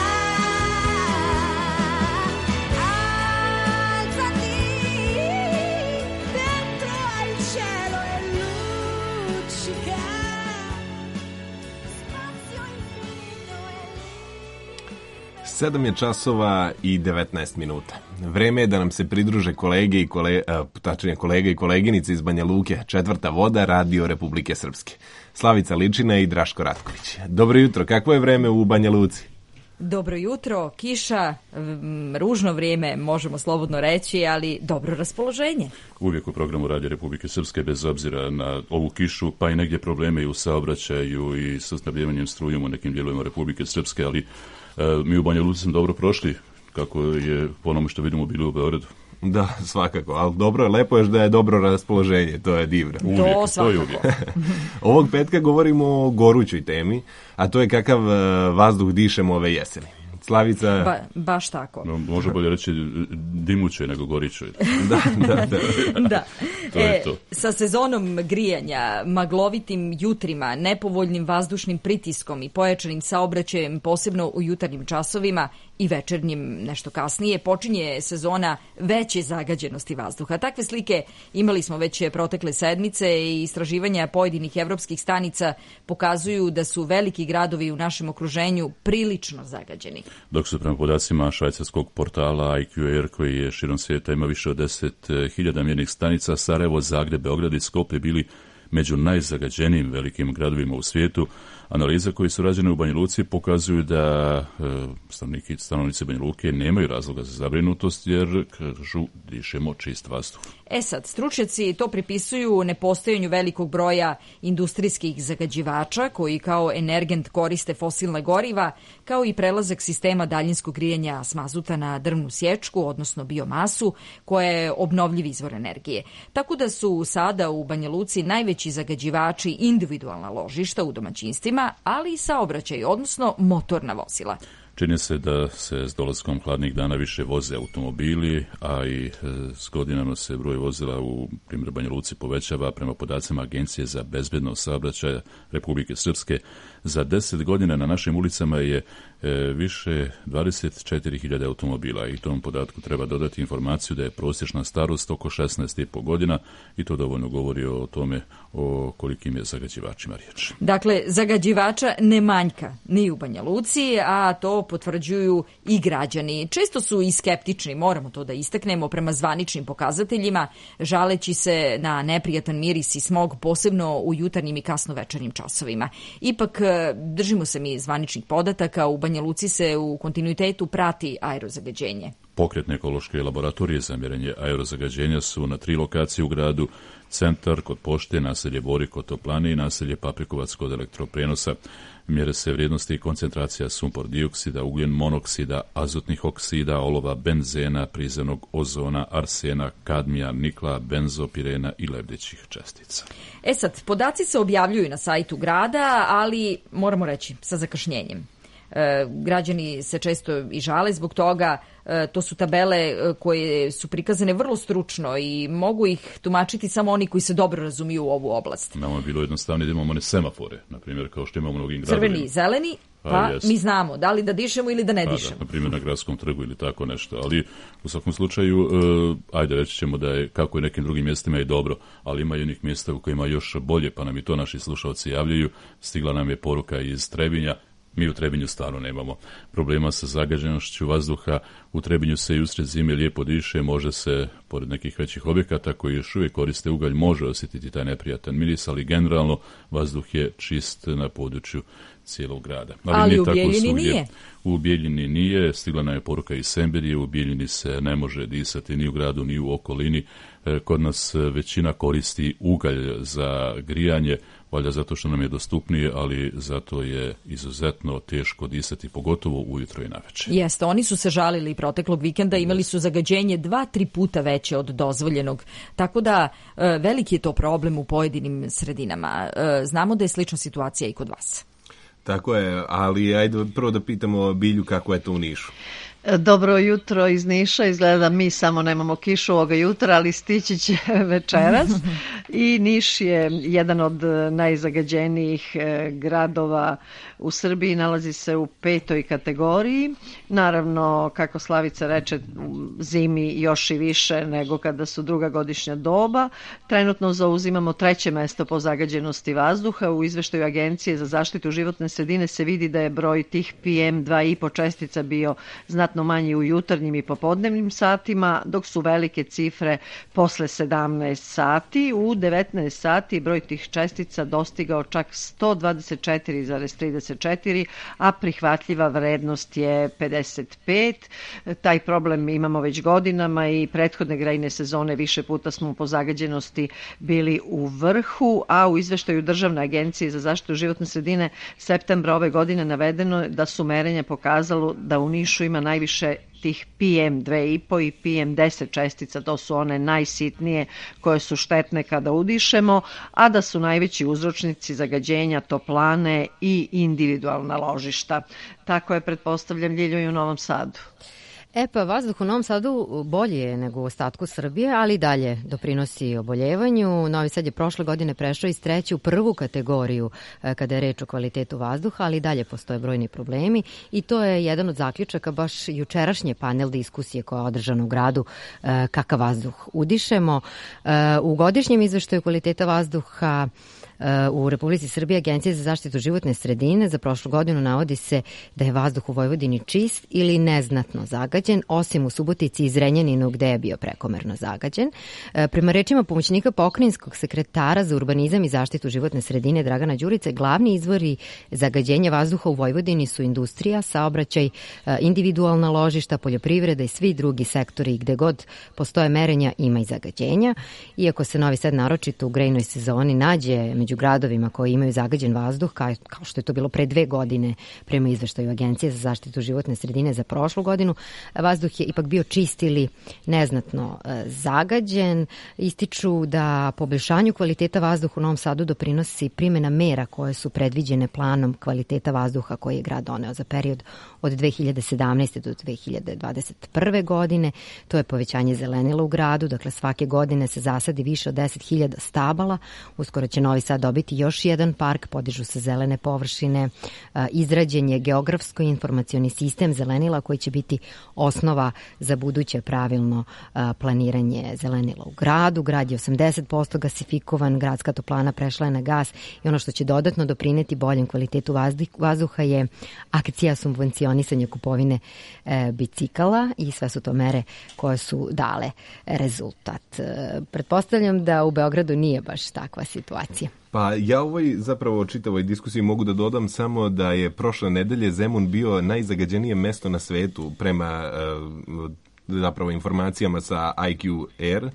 Sedam je časova i devetnaest minuta. Vreme je da nam se pridruže kolege i kole, tačnije kolege i koleginice iz Banja Luke, Četvrta voda, Radio Republike Srpske. Slavica Ličina i Draško Ratković. Dobro jutro, kakvo je vreme u Banja Luci? Dobro jutro, kiša, ružno vrijeme, možemo slobodno reći, ali dobro raspoloženje. Uvijek u programu Radio Republike Srpske, bez obzira na ovu kišu, pa i negdje probleme i u saobraćaju i sa snabdjevanjem strujom u nekim dijelovima Republike Srpske, ali mi u Banja Luci smo dobro prošli, kako je po onome što vidimo bili u Beogradu. Da, svakako, ali dobro je, lepo je da je dobro raspoloženje, to je divno. Uvijek, to, to je uvijek. Ovog petka govorimo o gorućoj temi, a to je kakav vazduh dišemo ove jeseni. Slavica... Ba, baš tako. No, može bolje reći dimuće nego goriće. da, da, da. da. To je e, to. Sa sezonom grijanja, maglovitim jutrima, nepovoljnim vazdušnim pritiskom i pojačanim saobraćajem, posebno u jutarnjim časovima i večernjim nešto kasnije, počinje sezona veće zagađenosti vazduha. Takve slike imali smo već protekle sedmice i istraživanja pojedinih evropskih stanica pokazuju da su veliki gradovi u našem okruženju prilično zagađeni. Dok su prema podacima švajcarskog portala I Q A R, koji je širom svijeta ima više od deset hiljada mjernih stanica, Sarajevo, Zagreb, Beograd i Skopje bili među najzagađenijim velikim gradovima u svijetu. Analize koje su rađene u Banja Luci pokazuju da e, stanovnici, stanovnici Banja Luke nemaju razloga za zabrinutost jer, kažu, dišemo čist vazduh. E sad, stručnjaci to pripisuju nepostojanju velikog broja industrijskih zagađivača koji kao energent koriste fosilna goriva, kao i prelazak sistema daljinskog grijanja s mazuta na drvnu sječku, odnosno biomasu, koja je obnovljiv izvor energije. Tako da su sada u Banja Luci najveći zagađivači individualna ložišta u domaćinstvima, ali i saobraćaj, odnosno motorna vozila. Čini se da se s dolaskom hladnih dana više voze automobili, a i e, s godinama se broj vozila u primjer Banja Luci povećava. Prema podacima Agencije za bezbednost saobraćaja Republike Srpske, za deset godina na našim ulicama je e, više dvadeset četiri hiljade automobila i tom podatku treba dodati informaciju da je prosječna starost oko šesnaest i po godina i to dovoljno govori o tome o kolikim je zagađivačima riječ. Dakle, zagađivača ne manjka ni u Banja Luci, a to potvrđuju i građani. Često su i skeptični, moramo to da istaknemo, prema zvaničnim pokazateljima, žaleći se na neprijatan miris i smog, posebno u jutarnjim i kasnovečernjim časovima. Ipak, držimo se mi zvaničnih podataka, u Banja Luci se u kontinuitetu prati aerozagađenje. Pokretne ekološke laboratorije za mjerenje aerozagađenja su na tri lokacije u gradu: Centar kod pošte, naselje Bori kod Toplane i naselje Paprikovac kod elektroprenosa. Mjere se vrijednosti i koncentracija sumpor dioksida, ugljen monoksida, azotnih oksida, olova, benzena, prizemnog ozona, arsena, kadmija, nikla, benzopirena i lebdećih čestica. E sad, podaci se objavljuju na sajtu grada, ali moramo reći sa zakašnjenjem. E, građani se često i žale zbog toga. E, to su tabele koje su prikazane vrlo stručno i mogu ih tumačiti samo oni koji se dobro razumiju u ovu oblast. Nama je bilo jednostavno da imamo one semafore, na primjer, kao što imamo u mnogim gradovima. Crveni i zeleni, pa A, mi znamo da li da dišemo ili da ne pa, dišemo. Da, na primjer na Gradskom trgu ili tako nešto, ali u svakom slučaju, uh, ajde reći ćemo da je kako i nekim drugim mjestima je dobro, ali ima i onih mjesta u kojima još bolje, pa nam i to naši slušalci javljaju. Stigla nam je poruka iz Trebinja. Mi u Trebinju stvarno nemamo problema sa zagađenošću vazduha. U Trebinju se i usred zime lijepo diše, može se, pored nekih većih objekata koji još uvijek koriste ugalj, može osjetiti taj neprijatan miris, ali generalno vazduh je čist na području cijelog grada. Ali, ali u Bijeljini nije. U Bijeljini nije, stigla nam je poruka iz Semberije, u Bijeljini se ne može disati ni u gradu, ni u okolini. Kod nas većina koristi ugalj za grijanje, valjda zato što nam je dostupnije, ali zato je izuzetno teško disati, pogotovo ujutro i navečer. Jeste, oni su se žalili proteklog vikenda, imali su zagađenje dva, tri puta veće od dozvoljenog, tako da veliki je to problem u pojedinim sredinama. Znamo da je slična situacija i kod vas. Tako je, ali ajde prvo da pitamo Bilju kako je to u Nišu. Dobro jutro iz Niša, izgleda da mi samo nemamo kišu ovoga jutra, ali stići će večeras. I Niš je jedan od najzagađenijih gradova u Srbiji, nalazi se u petoj kategoriji. Naravno, kako Slavica reče, u zimi još i više nego kada su druga godišnja doba. Trenutno zauzimamo treće mesto po zagađenosti vazduha. U izveštaju Agencije za zaštitu životne sredine se vidi da je broj tih P M dva i po čestica bio znatno manji u jutarnjim i popodnevnim satima, dok su velike cifre posle sedamnaest sati. U devetnaest sati broj tih čestica dostigao čak sto dvadeset četiri zarez trideset četiri, a prihvatljiva vrednost je pedeset pet. Taj problem imamo već godinama i prethodne grejne sezone više puta smo po zagađenosti bili u vrhu, a u izveštaju Državne agencije za zaštitu životne sredine septembra ove godine navedeno je da su merenja pokazalo da u Nišu ima najviše najviše tih P M dva i po i P M deset čestica, to su one najsitnije koje su štetne kada udišemo, a da su najveći uzročnici zagađenja toplane i individualna ložišta. Tako je, pretpostavljam, Ljiljo, i u Novom Sadu. E pa, vazduh u Novom Sadu bolje je nego u ostatku Srbije, ali i dalje doprinosi oboljevanju. Novi Sad je prošle godine prešao iz treće u prvu kategoriju kada je reč o kvalitetu vazduha, ali i dalje postoje brojni problemi i to je jedan od zaključaka baš jučerašnje panel diskusije koja je održana u gradu, kakav vazduh udišemo. U godišnjem izveštaju kvaliteta vazduha u Republici Srbiji Agencija za zaštitu životne sredine za prošlu godinu navodi se da je vazduh u Vojvodini čist ili neznatno zagađen, osim u Subotici i Zrenjaninu gde je bio prekomerno zagađen. Prema rečima pomoćnika pokrajinskog sekretara za urbanizam i zaštitu životne sredine Dragana Đurice, glavni izvori zagađenja vazduha u Vojvodini su industrija, saobraćaj, individualna ložišta, poljoprivreda i svi drugi sektori gde god postoje merenja ima i zagađenja. Iako se Novi Sad naročito u grejnoj sezoni nađe među gradovima koji imaju zagađen vazduh, kao što je to bilo pre dve godine prema izveštaju Agencije za zaštitu životne sredine za prošlu godinu, vazduh je ipak bio čist ili neznatno zagađen. Ističu da poboljšanju kvaliteta vazduha u Novom Sadu doprinosi primjena mera koje su predviđene planom kvaliteta vazduha koji je grad doneo za period od dve hiljade sedamnaeste do dve hiljade dvadeset prve godine. To je povećanje zelenila u gradu, dakle svake godine se zasadi više od deset hiljada stabala. Uskoro će Novi Sad dobiti još jedan park, podižu se zelene površine, izrađen je geografsko-informacioni sistem zelenila koji će biti osnova za buduće pravilno planiranje zelenila u gradu. Grad je osamdeset posto gasifikovan, gradska toplana prešla je na gas i ono što će dodatno doprineti boljem kvalitetu vazduha je akcija subvencionisanja kupovine bicikala i sve su to mere koje su dale rezultat. Pretpostavljam da u Beogradu nije baš takva situacija. Pa ja u ovoj zapravo čitavoj diskusiji mogu da dodam samo da je prošle nedelje Zemun bio najzagađenije mesto na svetu prema zapravo informacijama sa I Q Air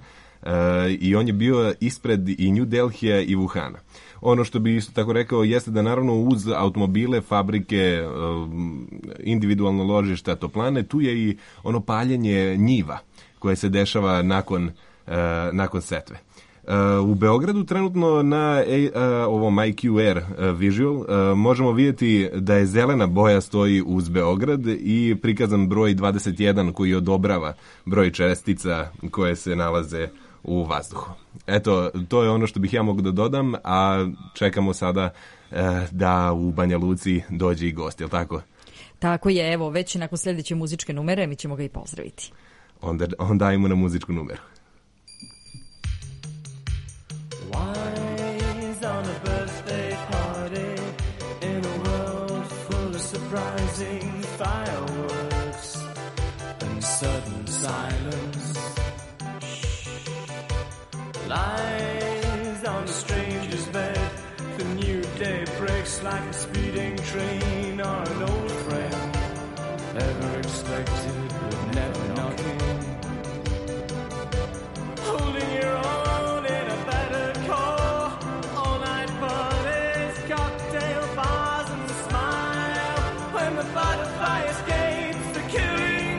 i on je bio ispred i New Delhija i Wuhana. Ono što bi isto tako rekao jeste da naravno uz automobile, fabrike, individualno ložišta, toplane, tu je i ono paljenje njiva koje se dešava nakon, nakon setve. U Beogradu trenutno na ovom I Q Air Visual možemo vidjeti da je zelena boja stoji uz Beograd i prikazan broj dvadeset jedan koji odobrava broj čestica koje se nalaze u vazduhu. Eto, to je ono što bih ja mogu da dodam, a čekamo sada da u Banja Luci dođe i gost, je li tako? Tako je, evo, već nakon sljedeće muzičke numere mi ćemo ga i pozdraviti. Onda, onda dajmo na muzičku numeru. Wise on a birthday party in a world full of surprising fireworks and sudden silence. Lies on a stranger's bed. The new day breaks like a speeding train or an old friend never expected but never knocking. Holding your own in a battered car. All-night parties, cocktail bars and the smile when the butterfly escapes the killing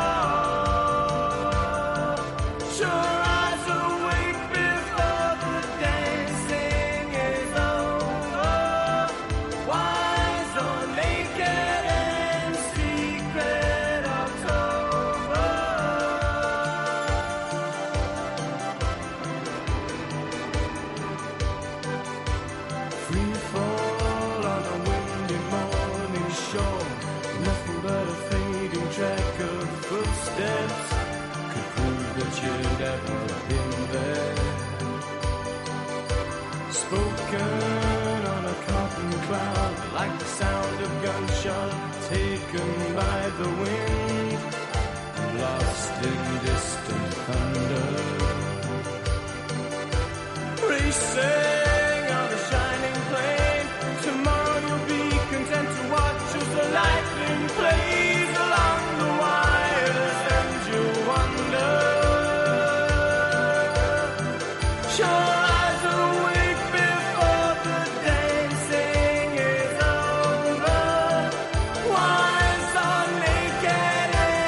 jar. Sure eyes awake before the dancing is over. Wise or naked and secret October. Free fall on a windy morning shore. Nothing but a fading track of footsteps could prove that you'd ever been there. Spoken on a cotton cloud, like the sound of gunshot taken by the wind and lost in distant thunder. Racing on a shining plane, tomorrow you'll be content to watch as the lightning plays along the wires and you'll wonder. Sure eyes awake before the dancing is over. Wise or naked and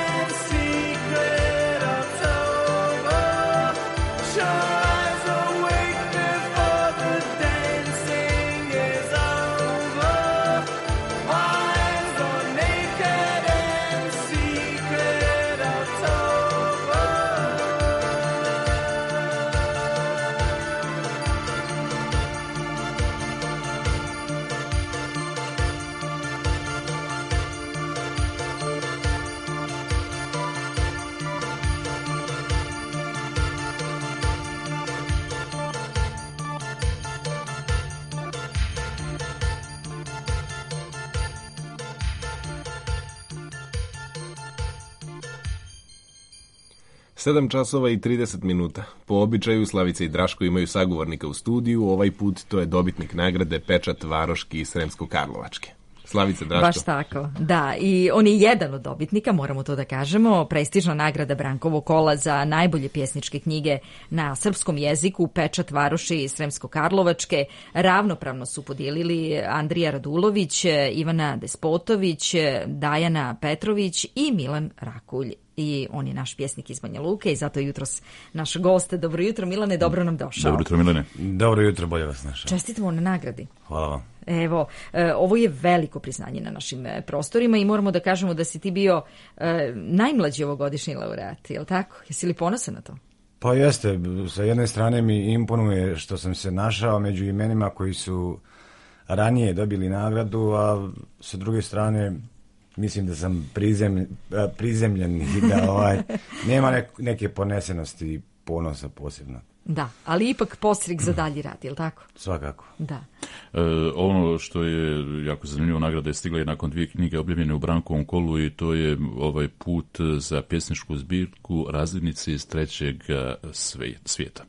sedam časova i trideset minuta. Po običaju Slavica i Draško imaju sagovornika u studiju, ovaj put to je dobitnik nagrade Pečat Varoški i Sremsko-Karlovačke. Slavica, Draško. Baš tako, da. I on je jedan od dobitnika, moramo to da kažemo, prestižna nagrada Brankovo kola za najbolje pjesničke knjige na srpskom jeziku, Pečat Varoši i Sremsko-Karlovačke. Ravnopravno su podijelili Andrija Radulović, Ivana Despotović, Dajana Petrović i Milan Rakulj. I on je naš pjesnik iz Banja Luke i zato je jutros naš gost. Dobro jutro, Milane, dobro nam došao. Dobro jutro, Milane. Dobro jutro, bolje vas našao. Čestitamo na nagradi. Hvala vam. Evo, e, ovo je veliko priznanje na našim e, prostorima i moramo da kažemo da si ti bio e, najmlađi ovogodišnji laureat, je li tako? Jesi li ponosan na to? Pa jeste, sa jedne strane mi imponuje što sam se našao među imenima koji su ranije dobili nagradu, a sa druge strane mislim da sam prizem, prizemljen i da ovaj, nema nek, neke ponesenosti i ponosa posebno. Da, ali ipak postrik za dalji rad, je li tako? Svakako. Da. E, ono što je jako zanimljivo, nagrada je stigla i nakon dvije knjige objavljene u Brankovom kolu i to je ovaj put za pjesničku zbirku Razglednice iz trećeg svijeta.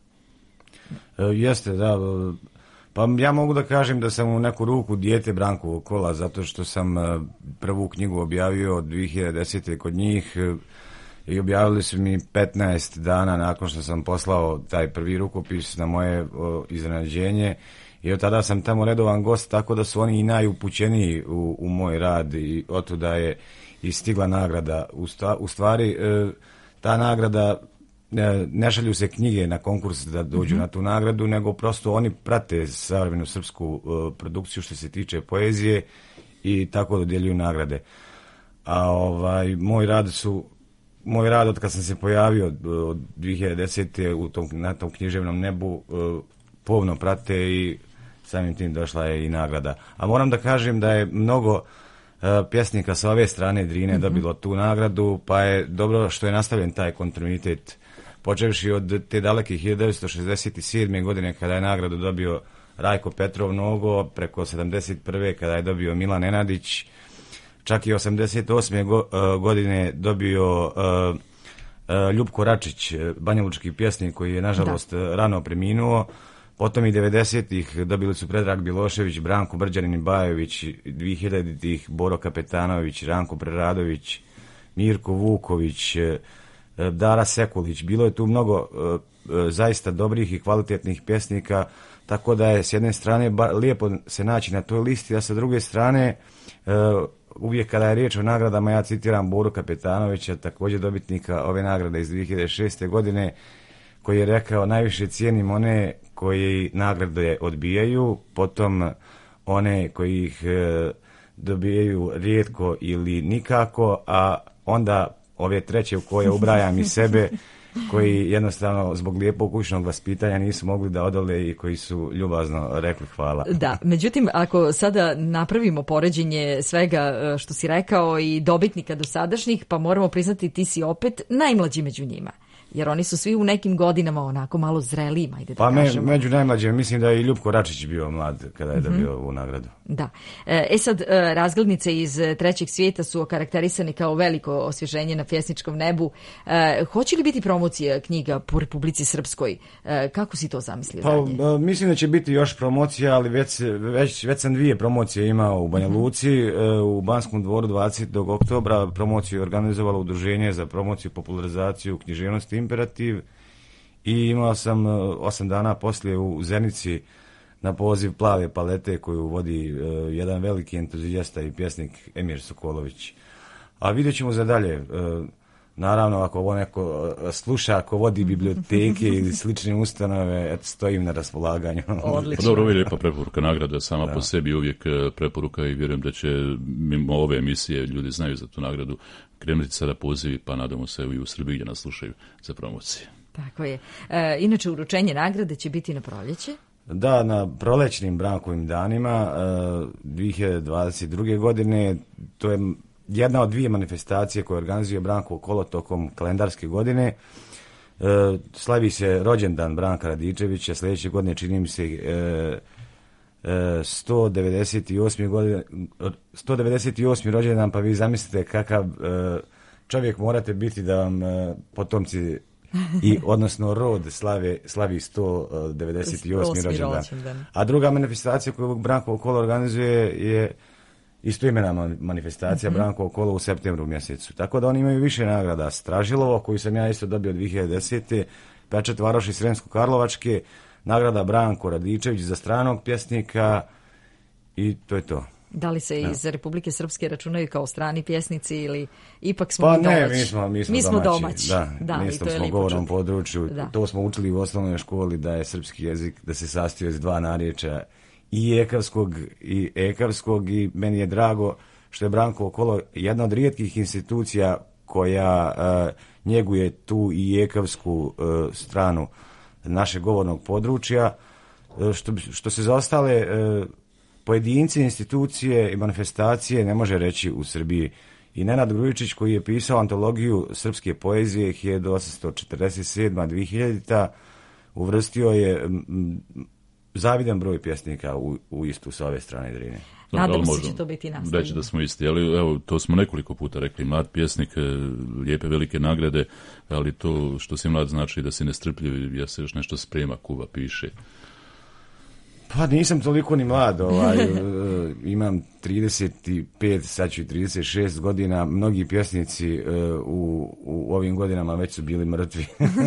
E, jeste, da. Pa ja mogu da kažem da sam u neku ruku dijete Brankovog kola, zato što sam prvu knjigu objavio od dvije hiljade desete kod njih i objavili su mi petnaest dana nakon što sam poslao taj prvi rukopis na moje o, iznenađenje i od tada sam tamo redovan gost, tako da su oni i najupućeniji u, u moj rad i otuda je i stigla nagrada. U, sta, u stvari e, ta nagrada, e, ne šalju se knjige na konkurs da dođu mm-hmm. na tu nagradu, nego prosto oni prate savremenu srpsku e, produkciju što se tiče poezije i tako dodjeljuju nagrade. A ovaj, moj rad su Moj rad od kad sam se pojavio od dvije hiljade desete u tom, na tom književnom nebu pomno prate i samim tim došla je i nagrada. A moram da kažem da je mnogo uh, pjesnika sa ove strane Drine mm-hmm. dobilo tu nagradu, pa je dobro što je nastavljen taj kontinuitet. Počevši od te daleke hiljadu devetsto šezdeset sedme godine kada je nagradu dobio Rajko Petrov Nogo, preko sedamdeset prve kada je dobio Milan Nenadić, čak i osamdeset osme godine dobio uh, uh, Ljupko Račić, banjalučki pjesnik koji je nažalost da. rano preminuo. Potom i devedesetih dobili su Predrag Bilošević, Branko Brđanin Bajović, dvije hiljaditih Boro Kapetanović, Ranko Preradović, Mirko Vuković, uh, Dara Sekulić. Bilo je tu mnogo uh, uh, zaista dobrih i kvalitetnih pjesnika, tako da je s jedne strane ba, lijepo se naći na toj listi, a sa druge strane uh, uvijek kada je riječ o nagradama, ja citiram Boru Kapetanovića, također dobitnika ove nagrade iz dvije hiljade šeste godine, koji je rekao: najviše cijenim one koji nagrade odbijaju, potom one koji ih e, dobijaju rijetko ili nikako, a onda ove treće u koje ubrajam i sebe, koji jednostavno zbog lijepog kućnog vaspitanja nisu mogli da odole i koji su ljubazno rekli hvala. Da, međutim, ako sada napravimo poređenje svega što si rekao i dobitnika dosadašnjih, pa moramo priznati ti si opet najmlađi među njima. Jer oni su svi u nekim godinama onako malo zrelijima, ajde da pa me, kažemo. Među najmlađima, mislim da je i Ljupko Račić bio mlad kada je mm-hmm. dobio ovu nagradu. Da. E sad, razglednice iz trećeg svijeta su okarakterisane kao veliko osvježenje na pjesničkom nebu. E, hoće li biti promocija knjiga po Republici Srpskoj? E, kako si to zamislio pa, dalje? Mislim da će biti još promocija, ali već, već, već sam dvije promocije imao u Banja Luci. Mm-hmm. U Banskom dvoru dvadesetog oktobra promociju je organizovalo Udruženje za promociju i popularizaciju književnosti Imperativ i imao sam osam dana poslije u Zenici na poziv Plave palete koju vodi uh, jedan veliki entuzijasta i pjesnik Emir Sokolović. A vidjet ćemo za dalje. Uh, naravno, ako ovo neko sluša, ako vodi biblioteke ili slične ustanove, stojim na raspolaganju. Odlično. Dobro, ovo je lijepa preporuka, nagrada sama da. po sebi uvijek preporuka i vjerujem da će mimo ove emisije ljudi znaju za tu nagradu krenuti sada pozivi, pa nadamo se i u Srbiji gdje nas slušaju za promocije. Tako je. E, inače, uručenje nagrade će biti na proljeće? Da, na prolećnim Brankovim danima e, dvije hiljade dvadeset druge godine. To je jedna od dvije manifestacije koje organizuje Brankovo kolo tokom kalendarske godine. E, slavi se rođendan Branka Radičevića, sljedeće godine čini mi se e, e, sto devedeset osme godine, sto devedeset osmi rođendan, pa vi zamislite kakav e, čovjek morate biti da vam e, potomci i odnosno rod slave, slavi sto devedeset osmi rođendan. A druga manifestacija koju Brankovo kolo organizuje je istoimena manifestacija mm-hmm. Brankovo kolo u septembru mjesecu. Tako da oni imaju više nagrada. Stražilovo, koju sam ja isto dobio dvije hiljade desete. Pečat Varoši Sremsko-Karlovačke, nagrada Branko Radičević za stranog pjesnika i to je to. Da li se iz Republike Srpske računaju kao strani pjesnici ili ipak smo pa domaći? Pa ne, mi smo, mi smo, mi smo domaći. domaći. Da, da mi smo govornom području. Da. To smo učili u osnovnoj školi, da je srpski jezik, da se sastoji iz dva narječja, i ekavskog i ekavskog, i meni je drago što je Brankovo kolo jedna od rijetkih institucija koja uh, njeguje tu i ekavsku uh, stranu našeg govornog područja, uh, što, što se za ostale uh, pojedinci, institucije i manifestacije ne može reći u Srbiji. I Nenad Grujičić, koji je pisao antologiju srpske poezije hiljadu osamsto četrdeset sedme do dvije hiljadite. uvrstio je m, zavidan broj pjesnika u, u istu sa ove strane Drine. Nadam se će to biti nastavljeno. Reći da smo isti, ali evo, to smo nekoliko puta rekli, mlad pjesnik, lijepe velike nagrade, ali to što si mlad znači da si nestrpljiv, jer se još nešto sprema, kuva, piše. Pa nisam toliko ni mlad, ovaj, imam trideset pet, sad ću trideset šest godina, mnogi pjesnici uh, u, u ovim godinama već su bili mrtvi.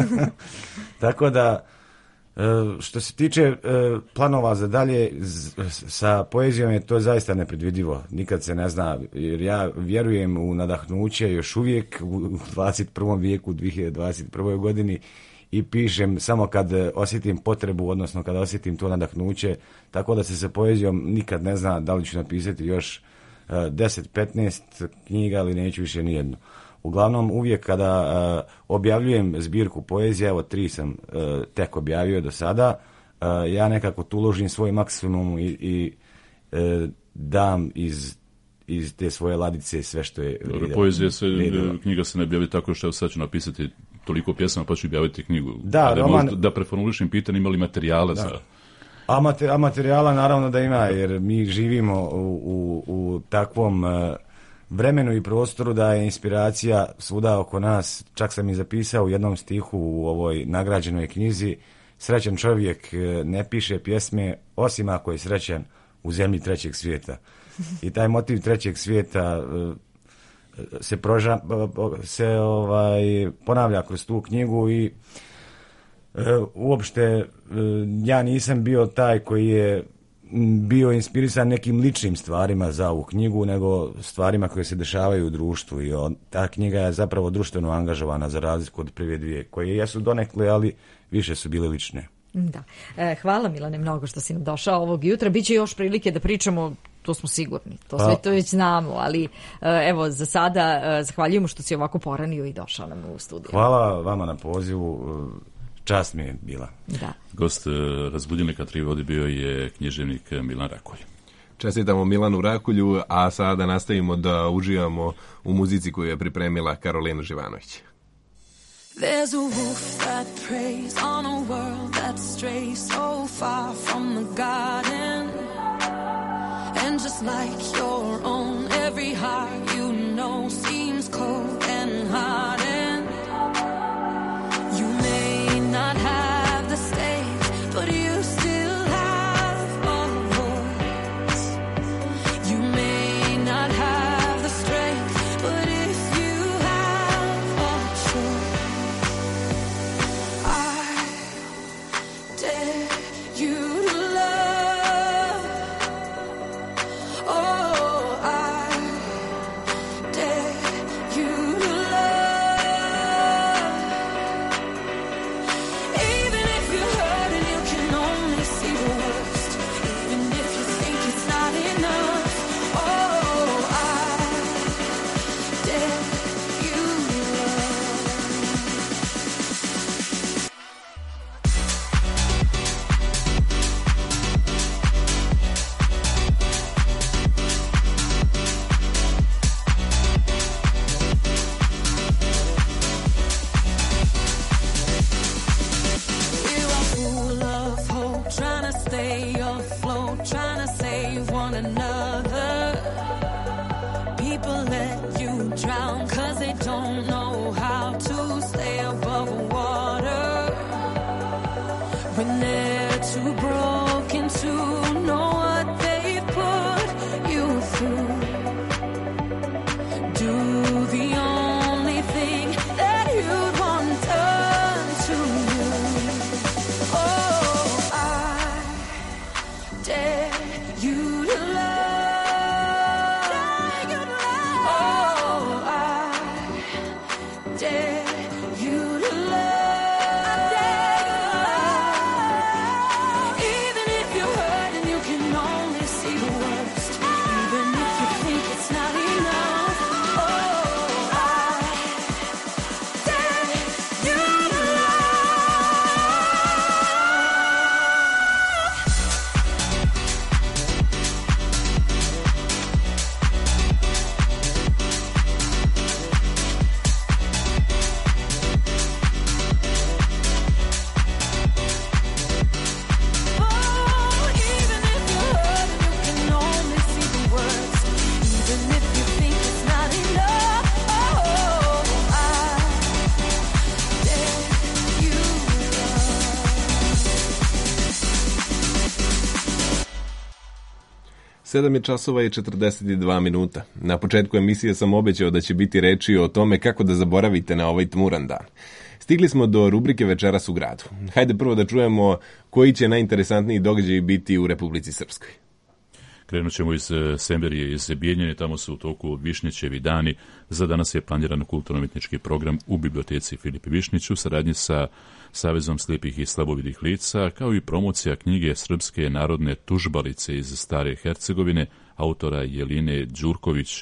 Tako da, uh, što se tiče uh, planova za dalje, z, sa poezijom je to zaista nepredvidivo, nikad se ne zna, jer ja vjerujem u nadahnuće još uvijek u dvadeset prvom vijeku, u dvije hiljade dvadeset prvoj godini, i pišem samo kad osjetim potrebu, odnosno kad osjetim to nadahnuće, tako da se sa poezijom nikad ne zna da li ću napisati još uh, deset petnaest knjiga, ali neću više nijednu. Uglavnom, uvijek kada uh, objavljujem zbirku poezije, evo tri sam uh, tek objavio do sada, uh, ja nekako tu uložim svoj maksimum i, i uh, dam iz iz te svoje ladice sve što je... Dobro, poezija se, vidjelo. Knjiga se ne objavi tako što sad ću napisati toliko pjesama pa ću objaviti knjigu. Da, roman... Da preformulišem pitanje, imali materijala da. za... A, mate, a materijala naravno da ima, jer mi živimo u, u, u takvom uh, vremenu i prostoru da je inspiracija svuda oko nas. Čak sam i zapisao u jednom stihu u ovoj nagrađenoj knjizi: srećan čovjek ne piše pjesme osim ako je srećan u zemlji trećeg svijeta. I taj motiv trećeg svijeta uh, se proža, se ovaj ponavlja kroz tu knjigu i uh, uopšte uh, ja nisam bio taj koji je bio inspirisan nekim ličnim stvarima za ovu knjigu, nego stvarima koje se dešavaju u društvu, i on, ta knjiga je zapravo društveno angažovana za razliku od prve dvije, koje jesu donekle, ali više su bile lične. Da. E, hvala Milane mnogo što si nam došao ovog jutra. Biće još prilike da pričamo, to smo sigurni, to sve to već znamo, ali evo za sada zahvaljujemo što si ovako poranio i došao nam u studiju. Hvala vama na pozivu, čast mi je bila. Da. Gost Razbudilnika tri vodi bio je književnik Milan Rakolj. Čestitamo Milanu Rakolju, a sada nastavimo da uživamo u muzici koju je pripremila Karolina Živanović. There's a wolf that preys on a world that strays so far from the garden. And just like your own, every heart you know seems cold and hardened. You may not have the stage, but you still have a voice. You may not have the strength, but if you have a choice, I dare you to love. Oh, I sedam je časova i četrdeset dva minuta. Na početku emisije sam obećao da će biti reči o tome kako da zaboravite na ovaj tmuran dan. Stigli smo do rubrike Večeras u gradu. Hajde prvo da čujemo koji će najinteresantniji događaji biti u Republici Srpskoj. Krenut ćemo iz Semberije, iz Bijeljine, tamo su u toku Višnjićevi dani. Za danas je planiran kulturno-umetnički program u biblioteci Filip Višnjić u saradnji sa Savezom slijepih i slabovidih lica, kao i promocija knjige Srpske narodne tužbalice iz Stare Hercegovine, autora Jeline Đurković,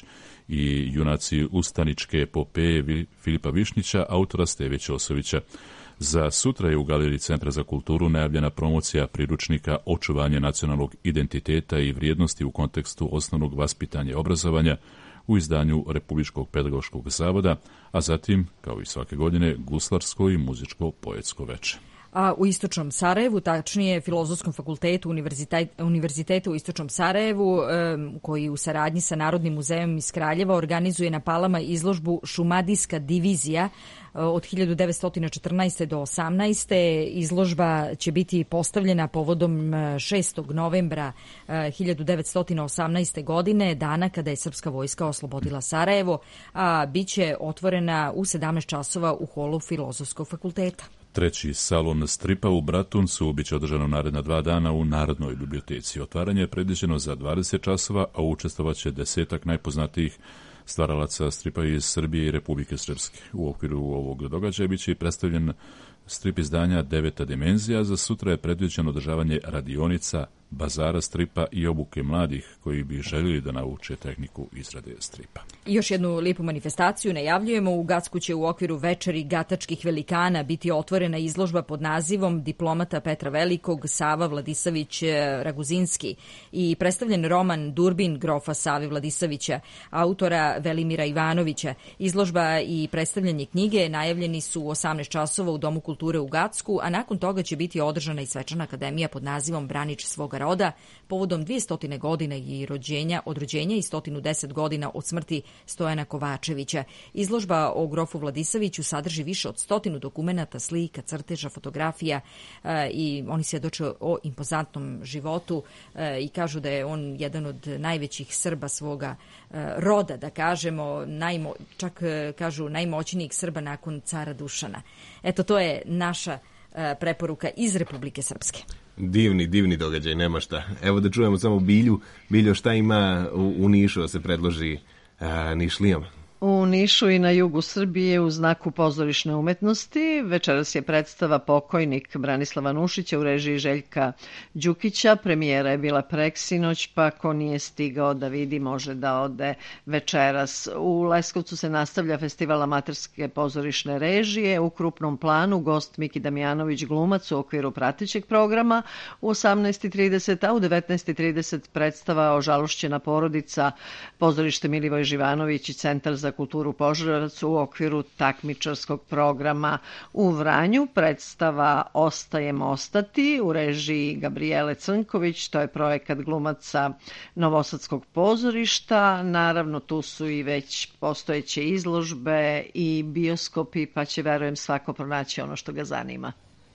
i Junaci ustaničke epopeje Filipa Višnjića, autora Steve Ćosovića. Za sutra je u Galeriji Centra za kulturu najavljena promocija priručnika Očuvanje nacionalnog identiteta i vrijednosti u kontekstu osnovnog vaspitanja i obrazovanja u izdanju Republičkog pedagoškog zavoda, a zatim, kao i svake godine, guslarsko i muzičko-poetsko veče. A u Istočnom Sarajevu, tačnije Filozofskom fakultetu Univerziteta u Istočnom Sarajevu, koji u saradnji sa Narodnim muzejom iz Kraljeva organizuje na Palama izložbu Šumadijska divizija od hiljadu devetsto četrnaeste. do osamnaeste. Izložba će biti postavljena povodom šestog novembra hiljadu devetsto osamnaeste. godine, dana kada je srpska vojska oslobodila Sarajevo, a bit će otvorena u sedamnaest časova u holu Filozofskog fakulteta. Treći salon stripa u Bratuncu biće održano naredna dva dana u Narodnoj biblioteci. Otvaranje je predviđeno za dvadeset časova, a učestvovaće desetak najpoznatijih stvaralaca stripa iz Srbije i Republike Srpske. U okviru ovog događaja biće i predstavljen strip izdanja Deveta dimenzija. Za sutra je predviđeno održavanje radionica, bazara stripa i obuke mladih koji bi željeli da nauče tehniku izrade stripa. I još jednu lijepu manifestaciju najavljujemo. U Gacku će u okviru večeri gatačkih velikana biti otvorena izložba pod nazivom Diplomata Petra Velikog, Sava Vladisavić Raguzinski i predstavljen roman Durbin grofa Save Vladisavića, autora Velimira Ivanovića. Izložba i predstavljanje knjige najavljeni su u osamnaest časova u Domu kulture u Gacku, a nakon toga će biti održana i svečana akademija pod nazivom Branič svoga roda, povodom dvjesto godina i rođenja, od rođenja i sto deset godina od smrti Stojana Kovačevića. Izložba o grofu Vladisaviću sadrži više od stotinu dokumenata, slika, crteža, fotografija e, i oni svjedoče o impozantnom životu e, i kažu da je on jedan od najvećih Srba svoga e, roda, da kažemo, najmo, čak e, kažu najmoćnijih Srba nakon cara Dušana. Eto, to je naša e, preporuka iz Republike Srpske. Divni, divni događaj, nema šta. Evo da čujemo samo Bilju. Biljo, šta ima u, u Nišu da se predloži a, Nišlijama? U Nišu i na jugu Srbije u znaku pozorišne umetnosti večeras je predstava Pokojnik Branislava Nušića u režiji Željka Đukića. Premijera je bila preksinoć, pa ko nije stigao da vidi može da ode večeras. U Leskovcu se nastavlja festival amaterske pozorišne režije. U krupnom planu gost Miki Damjanović, glumac u okviru pratećeg programa u osamnaest i trideset, a u devetnaest i trideset predstava Ožalošćena porodica, pozorište Milivoj Živanović i Centar za kulturu Požarevac u okviru takmičarskog programa. U Vranju predstava Ostajemo ostati u režiji Gabrijele Crnković, to je projekat glumaca Novosadskog pozorišta. Naravno, tu su i već postojeće izložbe i bioskopi, pa će, verujem, svako pronaći ono što ga zanima.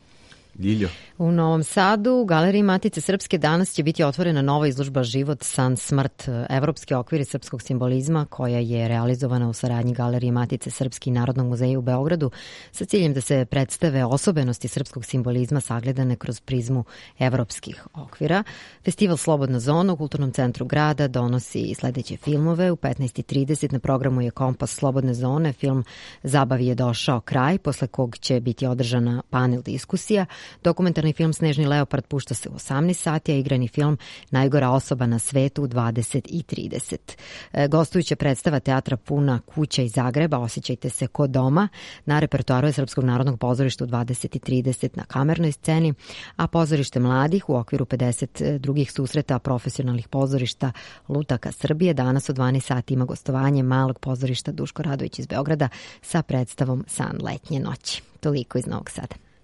Diljo. U Novom Sadu, u Galeriji Matice Srpske danas će biti otvorena nova izložba Život, san, smrt, evropski okviri srpskog simbolizma, koja je realizovana u saradnji Galerije Matice Srpske i Narodnog muzeja u Beogradu sa ciljem da se predstave osobenosti srpskog simbolizma sagledane kroz prizmu evropskih okvira. Festival Slobodna zona u Kulturnom centru grada donosi i sledeće filmove. U petnaest i trideset na programu je Kompas Slobodne zone, film Zabavi je došao kraj, posle kog će biti održana panel diskusija. Dokumentarni film Snežni leopard pušta se u osamnaest sati, a igrani film Najgora osoba na svetu u dvadeset i trideset. Gostujuća predstava Teatra Puna kuća iz Zagreba, Osjećajte se ko doma, na repertoaru je Srpskog narodnog pozorišta u dvadeset i trideset na Kamernoj sceni, a pozorište mladih u okviru pedeset drugih susreta profesionalnih pozorišta Lutaka Srbije danas u dvanaest sati ima gostovanje malog pozorišta Duško Radović iz Beograda sa predstavom San letnje noći. Toliko iz Novog Sada.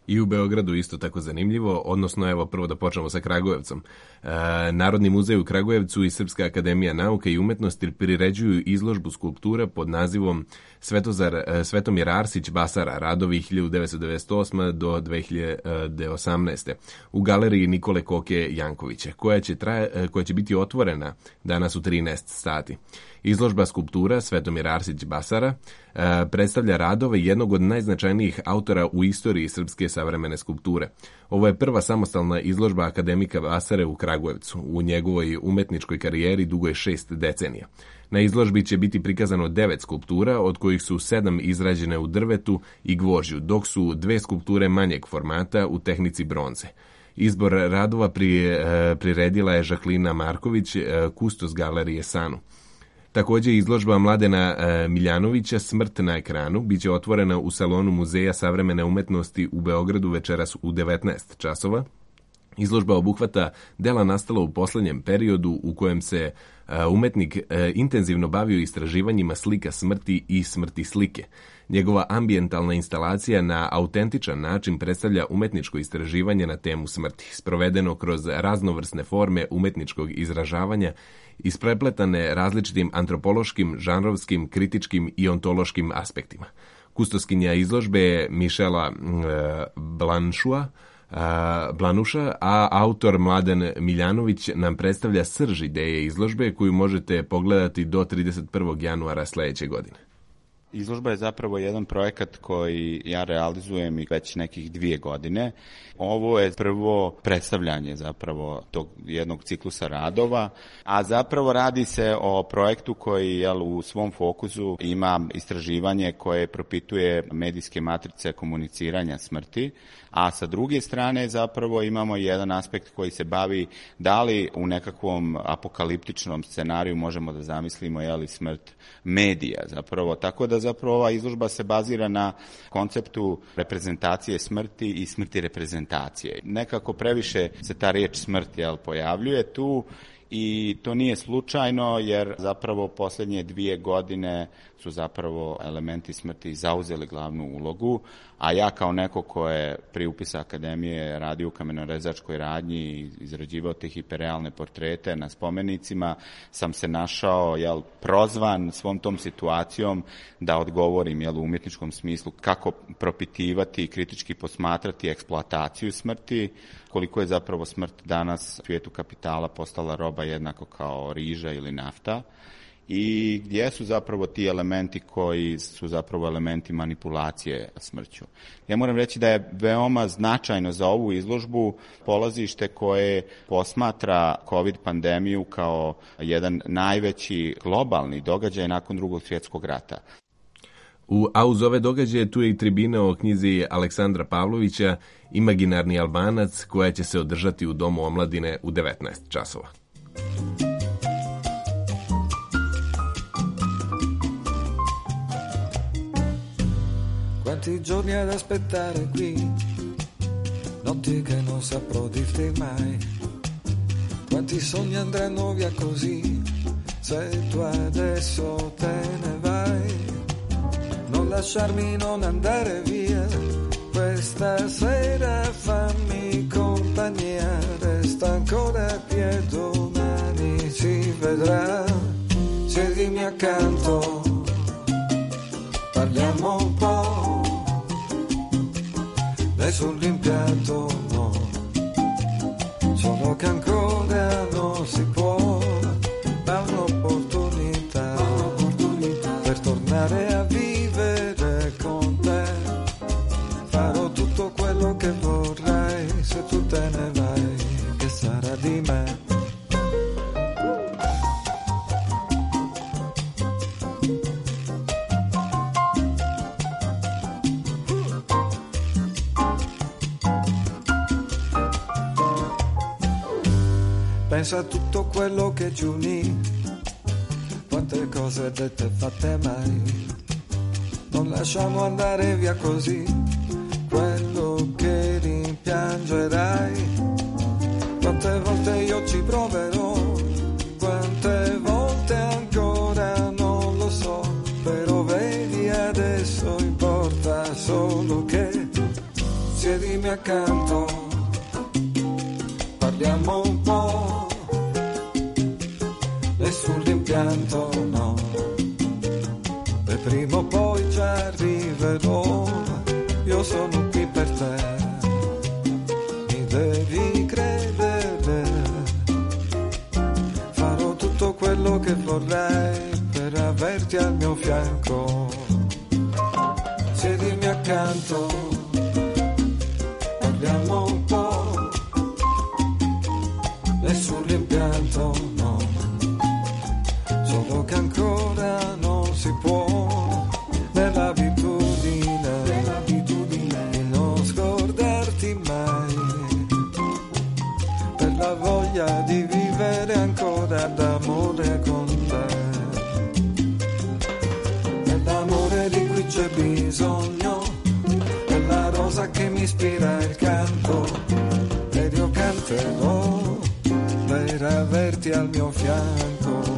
I u Beogradu isto tako zanimljivo, odnosno evo prvo da počnemo sa Kragujevcom. E, Narodni muzej u Kragujevcu i Srpska akademija nauke i umetnosti priređuju izložbu skulptura pod nazivom Svetozar, Svetomir Arsić Basara, radovi hiljadu devetsto devedeset osme do dve hiljade osamnaeste. u galeriji Nikole Koke Jankovića, koja će, traje, koja će biti otvorena danas u trinaest sati. Izložba skulptura Svetomir Arsić Basara e, predstavlja radove jednog od najznačajnijih autora u istoriji srpske savremene skulpture. Ovo je prva samostalna izložba akademika Basare u Kragujevcu. U njegovoj umetničkoj karijeri dugo je šest decenija. Na izložbi će biti prikazano devet skulptura, od kojih su sedam izrađene u drvetu i gvožđu, dok su dve skulpture manjeg formata u tehnici bronze. Izbor radova pri, e, priredila je Žaklina Marković, e, kustos galerije Sanu. Također izložba Mladena e, Miljanovića Smrt na ekranu biće otvorena u salonu Muzeja savremene umetnosti u Beogradu večeras u devetnaest časova. Izložba obuhvata dela nastala u poslednjem periodu u kojem se e, umetnik e, intenzivno bavio istraživanjima slika smrti i smrti slike. Njegova ambijentalna instalacija na autentičan način predstavlja umetničko istraživanje na temu smrti, sprovedeno kroz raznovrsne forme umetničkog izražavanja, isprepletane različitim antropološkim, žanrovskim, kritičkim i ontološkim aspektima. Kustoskinja izložbe je Mišela e, Blanšua, Blanuša, a autor Mladen Miljanović nam predstavlja srž ideje izložbe koju možete pogledati do trideset prvog januara sledeće godine. Izložba je zapravo jedan projekat koji ja realizujem i već nekih dvije godine. Ovo je prvo predstavljanje zapravo tog jednog ciklusa radova, a zapravo radi se o projektu koji jel, u svom fokusu ima istraživanje koje propituje medijske matrice komuniciranja smrti, a sa druge strane zapravo imamo jedan aspekt koji se bavi da li u nekakvom apokaliptičnom scenariju možemo da zamislimo jel, smrt medija zapravo, tako da zapravo ova izložba se bazira na konceptu reprezentacije smrti i smrti reprezentacije. Nekako previše se ta riječ smrt jel, pojavljuje tu i to nije slučajno jer zapravo posljednje dvije godine su zapravo elementi smrti zauzeli glavnu ulogu, a ja kao neko ko je pri upisa akademije radio u kamenorezačkoj radnji i izrađivao te hiperrealne portrete na spomenicima, sam se našao jel, prozvan svom tom situacijom da odgovorim jel, u umjetničkom smislu kako propitivati i kritički posmatrati eksploataciju smrti, koliko je zapravo smrt danas u svijetu kapitala postala roba jednako kao riža ili nafta i gdje su zapravo ti elementi koji su zapravo elementi manipulacije smrću. Ja moram reći da je veoma značajno za ovu izložbu polazište koje posmatra COVID pandemiju kao jedan najveći globalni događaj nakon Drugog svjetskog rata. U, a uz ove događaje tu je i tribina o knjizi Aleksandra Pavlovića Imaginarni Albanac, koja će se održati u Domu omladine u devetnaest časova. Quanti giorni ad aspettare qui, notti che non saprò dirti mai, quanti sogni andranno via così, se tu adesso te ne vai. Non lasciarmi, non andare via, questa sera fammi compagnia, resta ancora qui e domani si vedrà. Siedimi accanto, parliamo un po', sull'impianto no, solo che ancora non si può, ma un'opportunità, un'opportunità per tornare a vivere con te. Farò tutto quello che vorrai, se tu te ne vai, che sarà di me? Pensa a tutto quello che ci unì, quante cose dette e fatte mai. Non lasciamo andare via così quello che rimpiangerai. Quante volte io ci proverò, quante volte ancora non lo so, però vedi adesso importa solo che siedimi accanto, parliamo un po', e sull'impianto no, e prima o poi ci arriverò, io sono qui per te, mi devi credere, farò tutto quello che vorrei per averti al mio fianco, siedimi accanto, parliamo un po', e sull'impianto no, solo che ancora non si può, nell'abitudine, nell'abitudine di non scordarti mai, per la voglia di vivere ancora d'amore con te, nell'amore di cui c'è bisogno, della rosa che mi ispira il canto, ed io canterò per averti al mio fianco.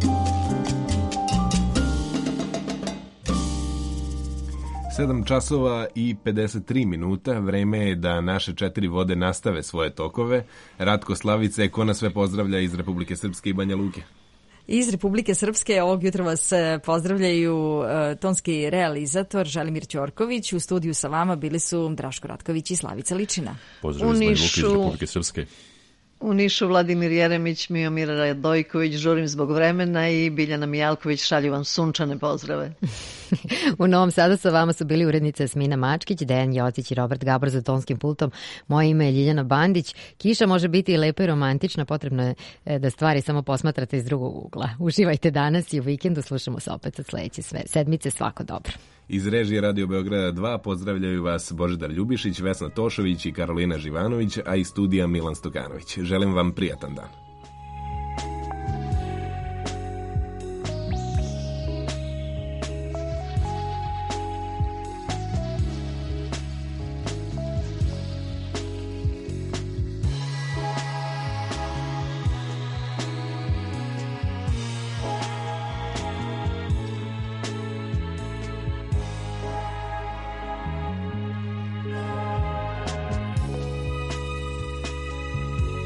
sedam časova i pedeset tri minuta, vreme je da naše četiri vode nastave svoje tokove. Ratko Slavice, ko nas sve pozdravlja iz Republike Srpske i Banja Luke? Iz Republike Srpske ovog jutra vas pozdravljaju uh, tonski realizator Želimir Ćorković. U studiju sa vama bili su Draško Ratković i Slavica Ličina. Pozdrav iz Banja Luke iz Republike Srpske. U Nišu Vladimir Jeremić, Miomir Radojković, žurim zbog vremena, i Biljana Mijalković, šalju vam sunčane pozdrave. U Novom Sadu sa vama su bili urednice Smina Mačkić, Dejan Jocić i Robert Gabor za tonskim pultom. Moje ime je Ljiljana Bandić. Kiša može biti i lepa i romantična, potrebno je da stvari samo posmatrate iz drugog ugla. Uživajte danas i u vikendu, slušamo se opet od sledeće sedmice. Svako dobro. Iz režije Radio Beograda dva pozdravljaju vas Božidar Ljubišić, Vesna Tošović i Karolina Živanović, a iz studija Milan Stokanović. Želim vam prijatan dan.